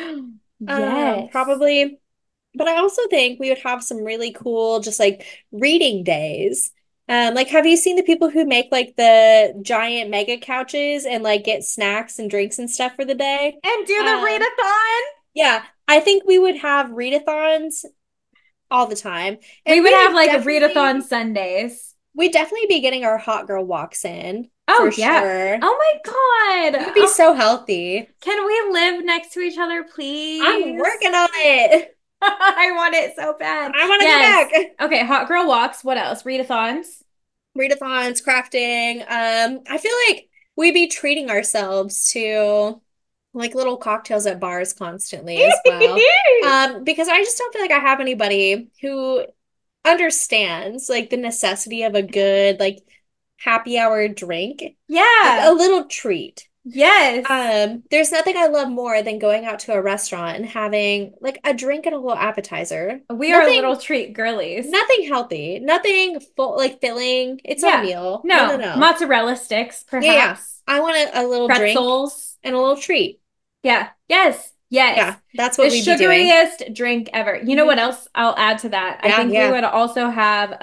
Yes. Probably. But I also think we would have some really cool, just like reading days. Like, have you seen the people who make like the giant mega couches and like get snacks and drinks and stuff for the day? And do the Um, readathon. yeah, I think we would have readathons all the time, We and would have like readathon Sundays. we'd definitely be getting our hot girl walks in for Oh yeah. sure. Oh my We God. would be Oh, so healthy. can we live next to each other, I'm please? working on it. I want it so bad. I want to go Yes. back. Okay, hot girl walks. What else? Readathons. Readathons, crafting. I feel like we'd be treating ourselves to like little cocktails at bars constantly as well. Because I just don't feel like I have anybody who understands like the necessity of a good like happy hour drink, like a Yeah. little treat. Yes. There's nothing I love more than going out to a restaurant and having like a drink and a little appetizer. We are Nothing little treat girlies. Nothing healthy, nothing full like filling. It's not a Yeah. meal. No, no, No. no. Mozzarella sticks, Yeah, yeah. perhaps. I want a little drink Pretzels. and a little treat. Yeah. Yes. Yes. Yeah, that's The what we'd be doing. sugariest drink ever. You know what Hmm. else I'll add to that? I Yeah, think we yeah. would also have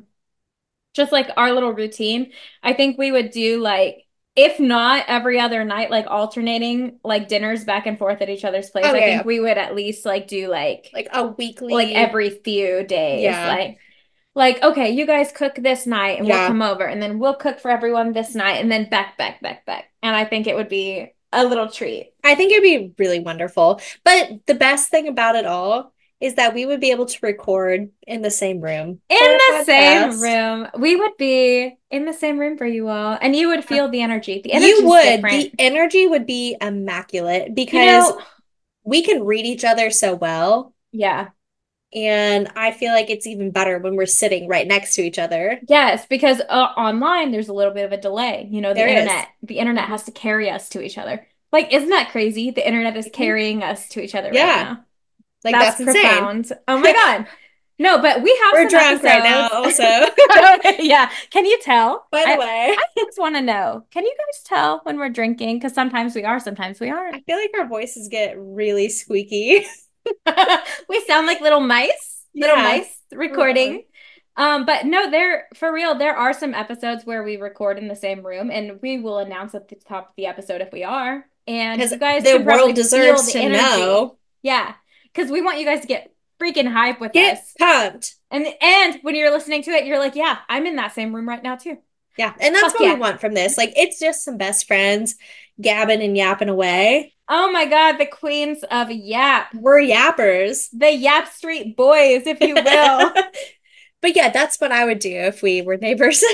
just like our little routine. I think we would do like if not every other night, like alternating like dinners back and forth at each other's place. Oh I yeah, think yeah. we would at least like do Like a like weekly. every few days. Yeah, Like, okay, you guys cook this night and we'll yeah. come over and then we'll cook for everyone this night and then back. And I think it would be a little treat. I think it'd be really wonderful. But the best thing about it all is that we would be able to record in the same room In for our the same podcast. room. We would be in the same room for you all, and you would feel the energy. The You energy's would. different. The energy would be immaculate You because know, we can read each other so well. yeah. And I feel like it's even better when we're sitting right next to each other. Yes, because online there's a little bit of a delay. You know, There is. the internet Mhm. has to carry us to each other. Like, isn't that crazy? The internet is Mhm. carrying us to each other right Yeah, now. like That's that's insane. profound. Oh my God. No, but we have We're some drunk right now, episodes. also. Yeah. Can you tell? By the way, I just want to know. Can you guys tell when we're drinking? Because sometimes we are, sometimes we aren't. I feel like our voices get really squeaky. We sound like little Yeah. mice Uh-uh. recording. But no, there for real, there are some episodes where we record in the same room, and we will announce at the top of the episode if we are. And Because you guys the can world probably feel deserves the to energy. know. Yeah, because we want you guys to get freaking hype with Get us. pumped. And when you're listening to it, you're like, yeah, I'm in that same room right now too. Yeah. And that's Fuck what we yeah. want from this. Like, it's just some best friends gabbing and yapping away. Oh my God, the queens of Yap. We're yappers. The Yap Street boys, if you will. But yeah, that's what I would do if we were neighbors.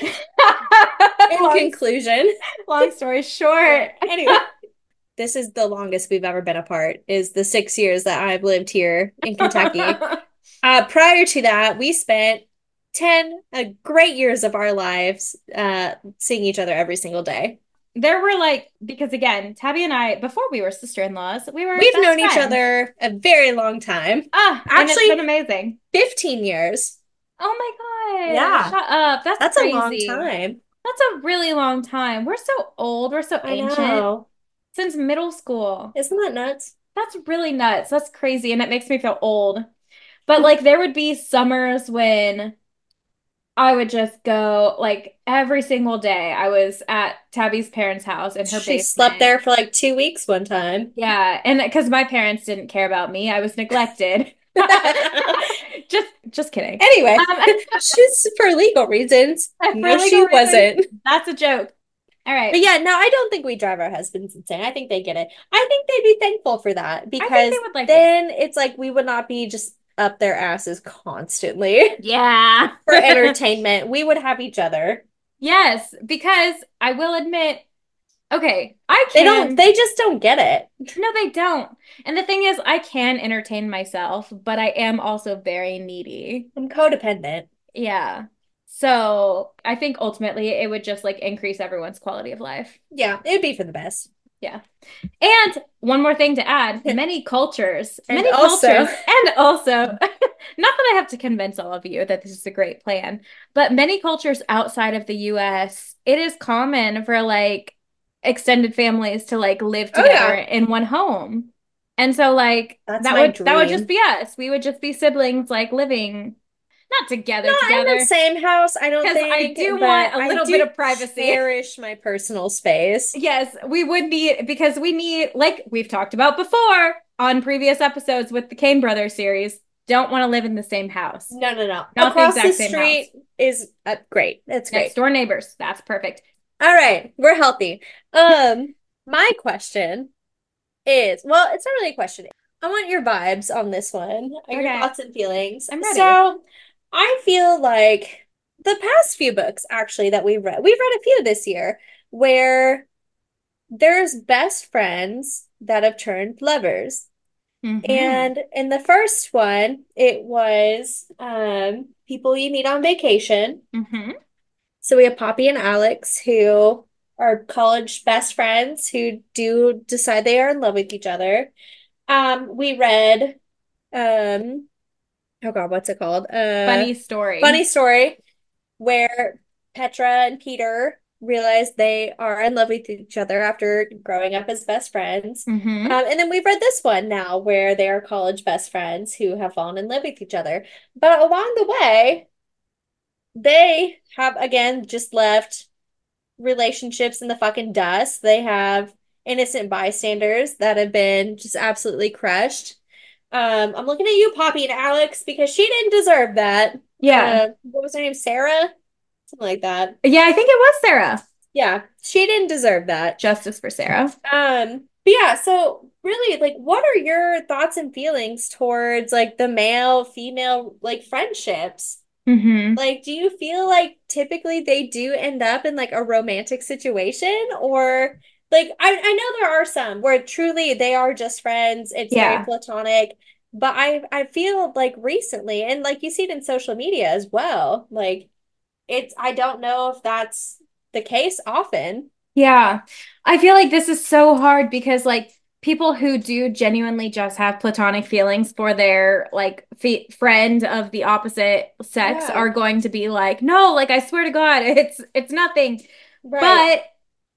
In long, conclusion. long story Yeah. short. Anyway, this is the longest we've ever been apart, is the 6 years that I've lived here in Kentucky. Prior to that, we spent 10 great years of our lives seeing each other every single day. There were like, because again, Tabby and I, before we were sister-in-laws, we were We've best known each friends. other a very long time. And it's Actually, been amazing. 15 years. Oh my God. Yeah, Shut up. That's that's a long crazy. time. That's a really long time. We're so old. We're so I ancient. know. Since middle school. Isn't that nuts? That's really nuts. That's crazy. And it makes me feel old. But like there would be summers when I would just go like every single day. I was at Tabby's parents' house in her She slept basement. there for like 2 weeks one time. Yeah, and because my parents didn't care about me, I was neglected. Just kidding. Anyway, Um, she's for legal reasons. for No, legal she reasons, wasn't. that's a joke. All But right. yeah, no, I don't think we drive our husbands insane. I think they get it. I think they'd be thankful for that I think they because would like it. then it's like we would not be just up their asses constantly Yeah. for entertainment. We would have each other. Yes, because I will admit, okay, I They can. just don't get it. No, they don't. And the thing is, I can entertain myself, but I am also very needy. I'm codependent. Yeah. So I think ultimately it would just like increase everyone's quality of life. Yeah, it'd be for the best. Yeah. And one more thing to add, And also, and also, not that I have to convince all of you that this is a great plan, but many cultures outside of the US, it is common for like extended families to like live oh together yeah, in one home. And so like that's my that would just dream. be us. We would just be siblings like living not together Not in the together same house, I don't because I think, do but want a I little bit do of privacy. cherish my personal space. Yes, we would need because we need, like we've talked about before on previous episodes with the Kane Brothers series, don't want to live in the same house. No, no, no. Not the Across the exact same house. street is great. That's Next great. door neighbors. That's perfect. All right, we're healthy. My question is, well, it's not really a question. I want your vibes on this one, your Okay, thoughts and feelings. I'm ready. So, I feel like the past few books actually that we've read a few this year where there's best friends that have turned lovers. Mm-hmm. And in the first one, it was people you meet on vacation. Mm-hmm. So we have Poppy and Alex, who are college best friends who do decide they are in love with each other. We read oh God, what's it called? Funny story. Funny Story, where Petra and Peter realize they are in love with each other after growing up as best friends. Mm-hmm. And then we've read this one now where they are college best friends who have fallen in love with each other. But along the way, they have again just left relationships in the fucking dust. They have innocent bystanders that have been just absolutely crushed. I'm looking at you, Poppy and Alex, because she didn't deserve that. Yeah. What was her name? Sarah? Something like that. Yeah, I think it was Sarah. Yeah, she didn't deserve that. Justice for Sarah. But yeah, so really, like, what are your thoughts and feelings towards like the male, female, like friendships? Mm-hmm. Like, do you feel like typically they do end up in like a romantic situation or like I know there are some where truly they are just friends, it's very Yeah. platonic, but I feel like recently and like you see it in social media as well. Like it's I don't know if that's the case often. Yeah. I feel like this is so hard because like people who do genuinely just have platonic feelings for their like friend of the opposite sex Yeah, are going to be like, "No, like I swear to God, it's nothing." right. But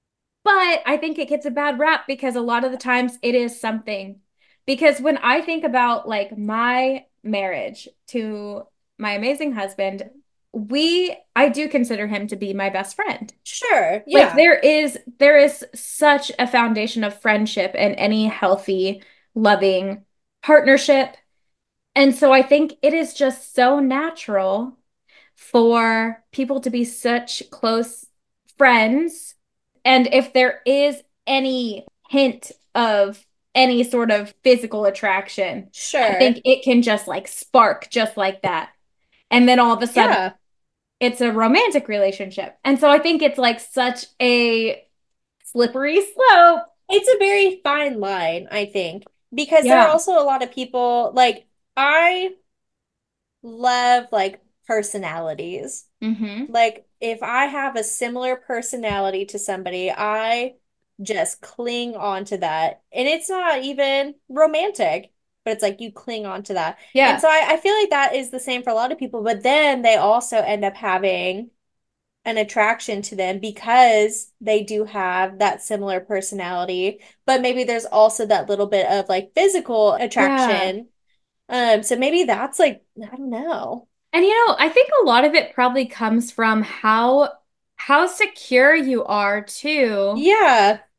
I think it gets a bad rap because a lot of the times it is something. Because when I think about like my marriage to my amazing husband, I do consider him to be my best friend. Sure. Like Yeah. there is such a foundation of friendship in any healthy, loving partnership. And so I think it is just so natural for people to be such close friends. And if there is any hint of any sort of physical attraction, I Sure. think it can just like spark just like that. And then all of a sudden Yeah. it's a romantic relationship. And so I think it's like such a slippery slope. It's a very fine line, I think, because there are Yeah. also a lot of people like I love like personalities. Mm-hmm. Like if I have a similar personality to somebody, I just cling on to that. And it's not even romantic, but it's like you cling on to that. And Yeah. so I feel like that is the same for a lot of people, but then they also end up having an attraction to them because they do have that similar personality, but maybe there's also that little bit of like physical Yeah. attraction. So maybe that's like, I don't know. And I think a lot of it probably comes from how secure you are too. Yeah.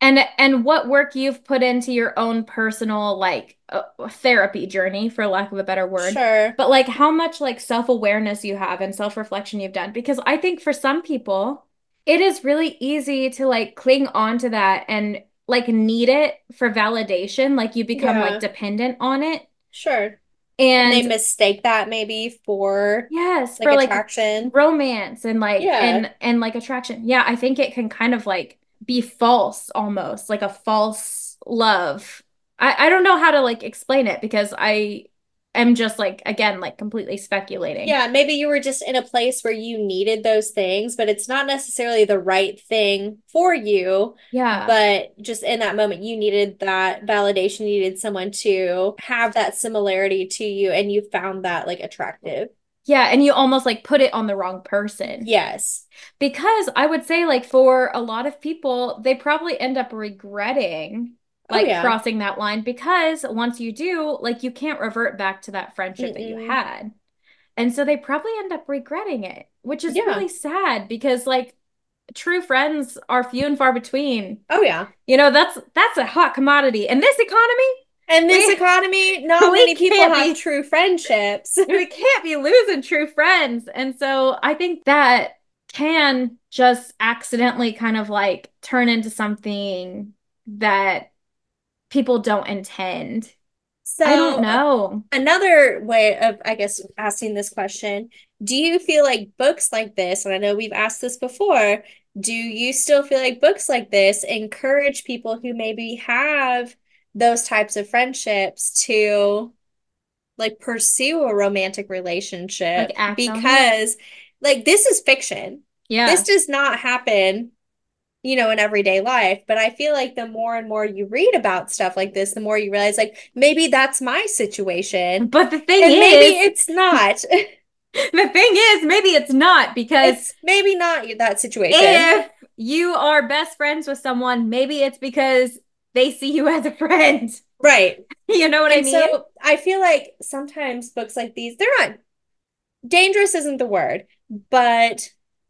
And what work you've put into your own personal like therapy journey, for lack of a better word. Sure. But like how much like self-awareness you have and self-reflection you've done. Because I think for some people, it is really easy to like cling on to that and like need it for validation. Like you become like Yeah. dependent on it. Sure. And they And mistake that maybe for yes, like for like attraction. romance and like Yeah. and like attraction. Yeah, I think it can kind of like be false almost, like a false love. I don't know how to like explain it because I am just like again like completely speculating. Yeah, maybe you were just in a place where you needed those things, but it's not necessarily the right thing for you. Yeah. But just in that moment, you needed that validation, you needed someone to have that similarity to you, and you found that like attractive. Yeah, and you almost like put it on the wrong person. Yes. Because I would say, like, for a lot of people, they probably end up regretting Oh, like yeah. crossing that line because once you do, like, you can't revert back to that friendship that you Mm-mm. had. And so they probably end up regretting it, which is Yeah. really sad because, like, true friends are few and far between. Oh, yeah. That's a hot commodity. In this economy, In this we economy, not we many people can't have be true friendships. we can't be losing true friends. And so I think that can just accidentally kind of like turn into something that people don't intend. I don't So, know. another way of, I guess, asking this question, do you feel like books like this, and I know we've asked this before, do you still feel like books like this encourage people who maybe have those types of friendships to like pursue a romantic Like relationship? act on it. Because like this is fiction. This Yeah. does not happen in everyday life. But I feel like the more and more you read about stuff like this, the more you realize, like, maybe that's my situation. But the thing And maybe is, it's not. maybe it's not because It's maybe not that situation. if you are best friends with someone, maybe it's because they see you as a friend. Right. You know what I And mean? so I feel like sometimes books like these, they're not dangerous, isn't the word, but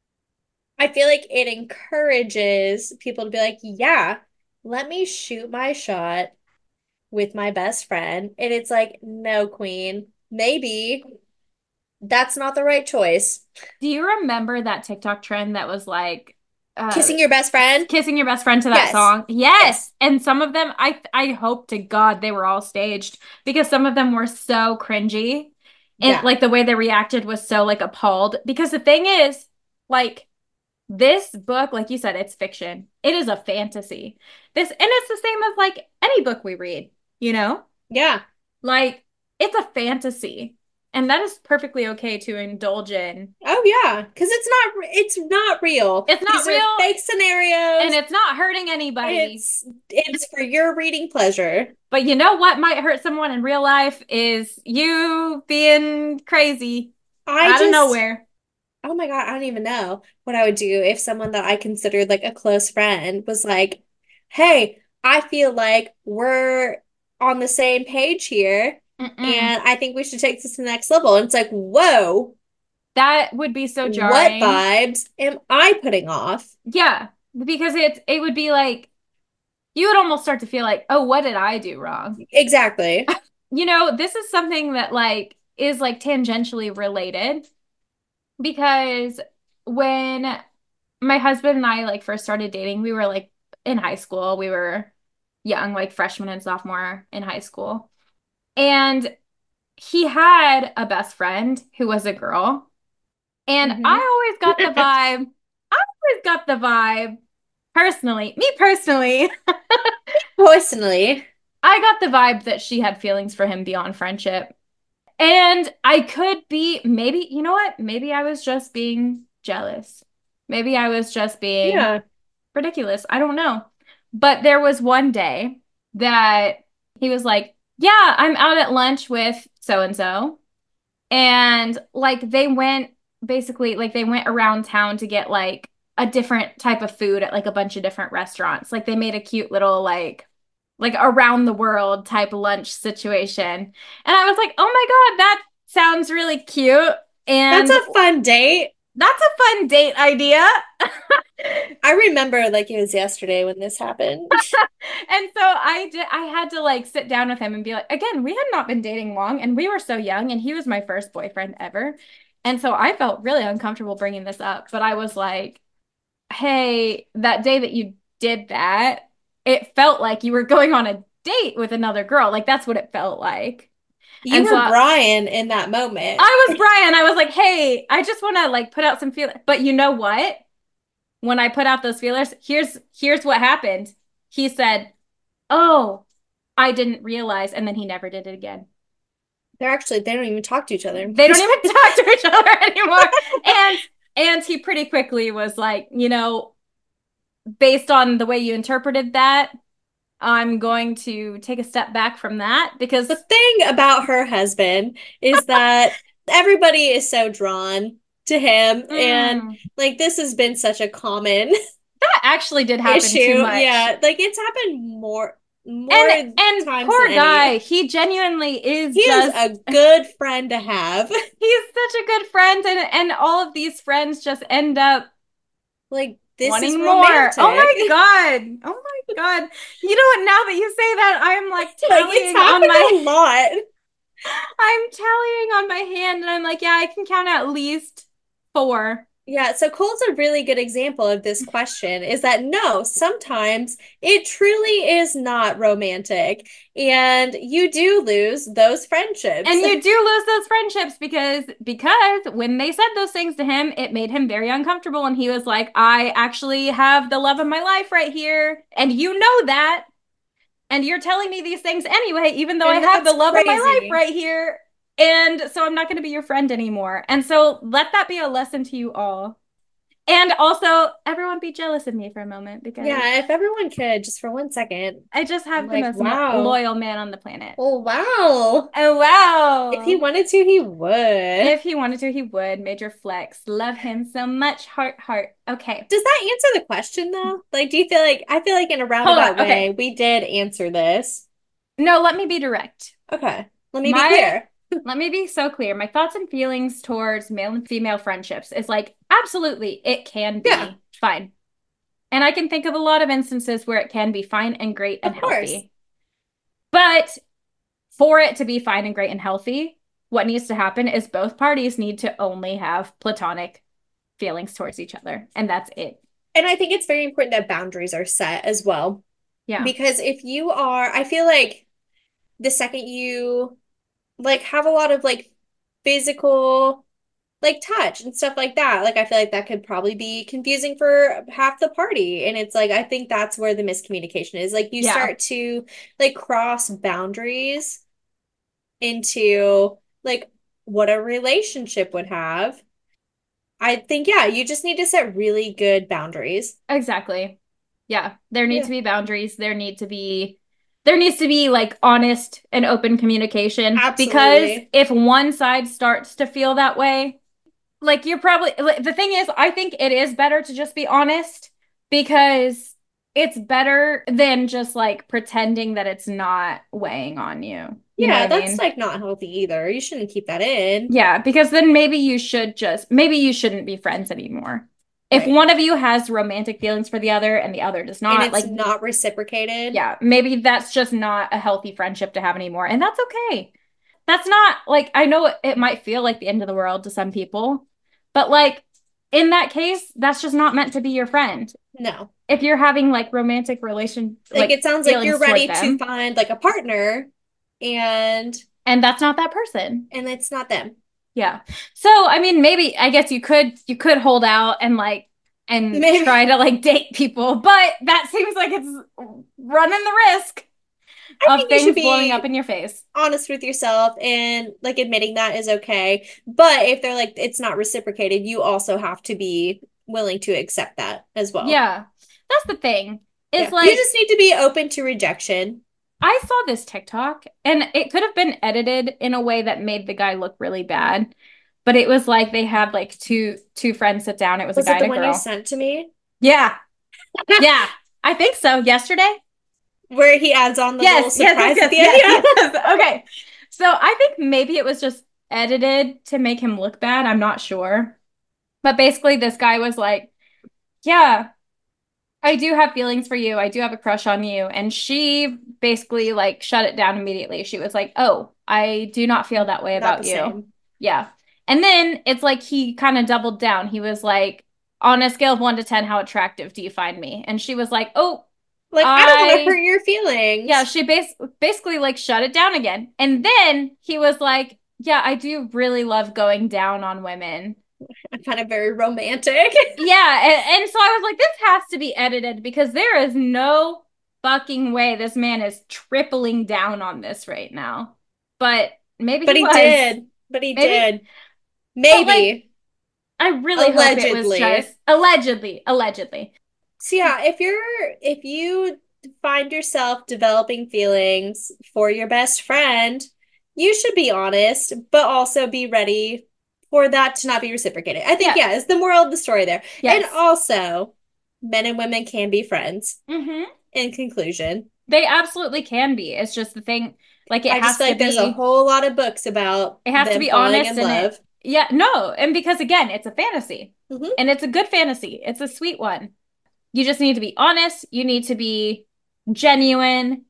I feel like it encourages people to be like, yeah, let me shoot my shot with my best friend. And it's like, no, queen, maybe that's not the right choice. Do you remember that TikTok trend that was like uh Kissing your best friend? kissing your best friend to that Yes. song? Yes. Yes. And some of them I hope to God they were all staged because some of them were so cringy. And Yeah. like the way they reacted was so like appalled because the thing is like this book, like you said, it's fiction. It is a fantasy. This and it's the same as like any book we read, you know? Yeah. Like it's a fantasy. And that is perfectly okay to indulge in. Oh yeah, because it's not real. It's not These are real fake and scenarios. it's not hurting anybody. It's for your reading pleasure. But you know what might hurt someone in real life is you being crazy I out of just nowhere. Oh my God, I don't even know what I would do if someone that I considered like a close friend was like, "Hey, I feel like we're on the same page here, Mm-mm. and I think we should take this to the next level." And it's like, "Whoa, That would be so what jarring. vibes am I putting off?" Yeah, because it would be like you would almost start to feel like, "Oh, what did I do wrong?" Exactly. This is something that like is like tangentially related because when my husband and I like first started dating, we were like in high school. We were young, like freshman and sophomore in high school. And he had a best friend who was a girl. And Hmm. I always got the vibe, personally, me personally, Personally, I got the vibe that she had feelings for him beyond friendship. And I could be, maybe, you know what? Maybe I was just being jealous. Maybe I was just being yeah. ridiculous. I don't know. But there was one day that he was like, yeah, I'm out at lunch with so and so. And like they went basically like they went around town to get like a different type of food at like a bunch of different restaurants. Like they made a cute little like around the world type lunch situation. And I was like, "Oh my God, that sounds really cute." That's And a fun date. That's a fun date idea. I remember like it was yesterday when this happened. And so I had to like sit down with him and be like, again, we had not been dating long and we were so young and he was my first boyfriend ever. And so I felt really uncomfortable bringing this up, but I was like, hey, that day that you did that, it felt like you were going on a date with another girl. Like that's what it felt like. You And so were Brian in that moment. I was Brian. I was like, hey, I just want to like put out some feelers. But you know what? When I put out those feelers, here's what happened. He said, "Oh, I didn't realize," and then he never did it again. They don't even talk to each other. They don't even talk to each other anymore. And he pretty quickly was like, based on the way you interpreted that, I'm going to take a step back from that The because thing about her husband is that everybody is so drawn to him, and mm, like this has been such a common that actually did happen too issue. much. Yeah, like it's happened And more times than poor any. guy, he genuinely is He is just a good friend to have. he's such a good friend and all of these friends just end up Like this is wanting more. Oh romantic. my God. Oh my God. You know what? Now that you say that, I'm like Like it's tallying on happened my a lot. I'm tallying on my hand and I'm like, yeah, I can count at least four. Yeah, so Cole's a really good example of this question is that no, sometimes it truly is not romantic, and you do lose those friendships. And you do lose those friendships because when they said those things to him, it made him very uncomfortable and he was like, I actually have the love of my life right here and you know that. And you're telling me these things anyway, even though I And have the that's love of my life crazy. right here. And so I'm not going to be your friend anymore. And so let that be a lesson to you all. And also, everyone be jealous of me for a moment because Yeah, if everyone could just for 1 second, I just I'm have the like, most wow. loyal man on the planet. Oh, wow. Oh, If he wow. wanted to, he would. If he wanted to, he would. Major flex. Love him so much. Heart, heart. Okay. Does that answer the question though? Like, do you feel like I feel like in a Hold on. roundabout way, Okay. we did answer this. No, let me be direct. Okay, let me be My clear. Let me be so clear. My thoughts and feelings towards male and female friendships is like absolutely it can Yeah, be fine. And I can think of a lot of instances where it can be fine and great and of course. healthy. But for it to be fine and great and healthy, what needs to happen is both parties need to only have platonic feelings towards each other. And that's it. And I think it's very important that boundaries are set as well. Yeah. Because if you are, I feel like the second you like have a lot of like physical like touch and stuff like that, like I feel like that could probably be confusing for half the party. And it's like I think that's where the miscommunication is. Like you Yeah. start to like cross boundaries into like what a relationship would have. I think, yeah, you just need to set really good boundaries. Exactly. Yeah. There need Yeah, to be boundaries. There needs to be like honest and open communication because absolutely. if one side starts to feel that way, like you're probably like, the thing is, I think it is better to just be honest because it's better than just like pretending that it's not weighing on you. You know what Yeah, I that's mean? like not healthy either. You shouldn't keep that in. Yeah, because then maybe you shouldn't be friends anymore. If Right. one of you has romantic feelings for the other and the other does And not, it's like, not reciprocated. yeah, maybe that's just not a healthy friendship to have anymore. And that's okay. That's not like, I know it might feel like the end of the world to some people, but like in that case, that's just not meant to be your friend. No. If you're having like Like like it sounds like you're feelings toward ready to them, find like a partner and and that's not that person. it's not them. Yeah. So, I mean, maybe I guess you could hold out and like and Maybe try to like date people, but that seems like it's running the risk I of think you should things blowing up be in your face. honest with yourself and like admitting that is okay. But if they're like it's not reciprocated, you also have to be willing to accept that as well. Yeah. That's the thing. Is Yeah. You like just need to be open to rejection. I saw this TikTok and it could have been edited in a way that made the guy look really bad. But it was like they had like two friends sit down. It was a Was guy it the and a one you girl. sent to me? Yeah. Yeah. I think so. Yesterday? Where he adds on the little Yes, yes, yes, surprise at yes, the end? yes, Yeah. yes. Okay. So I think maybe it was just edited to make him look bad. I'm not sure. But basically, this guy was like, yeah, I do have feelings for you. I do have a crush on you. And she basically like shut it down immediately. She was like, oh, I do not feel that way Not the about you. same. Yeah. And then it's like he kind of doubled down. He was like, on a scale of 1 to 10, how attractive do you find me? And she was like, oh, Like, I don't want to hurt I, your yeah, feelings. she basically like shut it down again. And then he was like, yeah, I do really love going down on women. I find it very romantic. Yeah, and so I was like, this has to be edited because there is no fucking way this man is tripling down on this right now. But maybe But he he was. did. But he Maybe, did. but like, Maybe. I really hope it was just Allegedly. allegedly, allegedly. So yeah, if you find yourself developing feelings for your best friend, you should be honest, but also be ready for that to not be reciprocated. I think, Yeah, yeah, is the moral of the story there. And yes. also, men and women can be friends Hmm. in conclusion. They absolutely can be. It's just the thing, like I just feel like there's a whole lot of books about it has to them be falling honest in and love. yeah, no, and because again, it's a fantasy. Hmm. And it's a good fantasy. It's a sweet one. You just need to be honest. You need to be genuine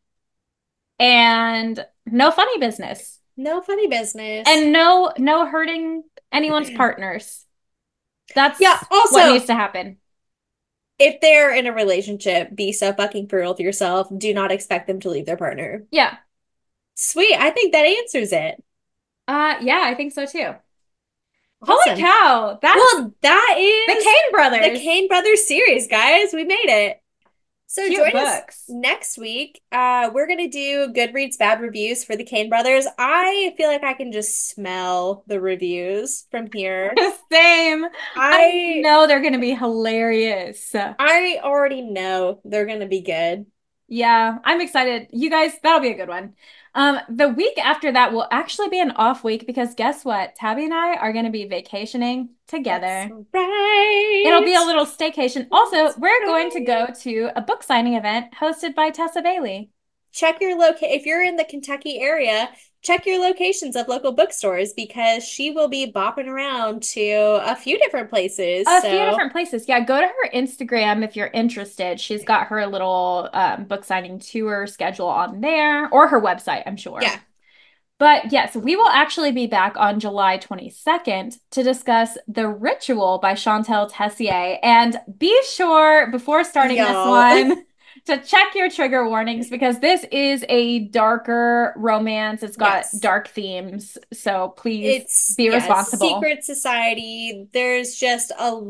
and no funny business No funny business. and no hurting anyone's partners. Yeah, That's what needs also, to happen. if they're in a relationship, be so fucking cruel to yourself. Do not expect them to leave their partner. Yeah. Sweet. I think that answers it. Yeah, I think so too. Holy Awesome. cow. That's Well, that the is Kane the brothers. Kane Brothers series, guys. We made it. So Cute join us books. next week. We're gonna do Goodreads bad reviews for the Kane Brothers. I feel like I can just smell the reviews from here. Same. I I know they're going to be hilarious. I already know they're gonna be good. Yeah, I'm excited. You guys, that'll be a good one. The week after that will actually be an off week because guess what? Tabby and I are going to be vacationing That's together. It'll right. be a little staycation. Also, That's we're going to right. go to a book signing event hosted by Tessa Bailey. Check your if you're in the Kentucky area, check your locations of local bookstores because she will be bopping around to a few different places. A few So, different places. Yeah, go to her Instagram if you're interested. She's got her little book signing tour schedule on there or her website, I'm sure. yeah. But yes, we will actually be back on July 22nd to discuss The Ritual by Chantal Tessier. And be sure before starting this Y'all. one to check your trigger warnings because this is a darker romance. It's got Yes. dark themes. So please It's be yeah, responsible. secret society. There's just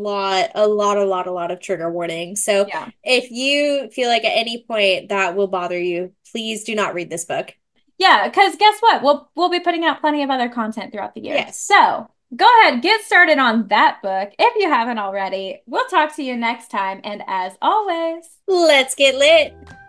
a lot of trigger warnings. So Yeah. if you feel like at any point that will bother you, please do not read this book. Yeah, because guess what? We'll be putting out plenty of other content throughout the year. Yes. So go ahead, get started on that book if you haven't already. We'll talk to you next time. And as always, Let's get lit.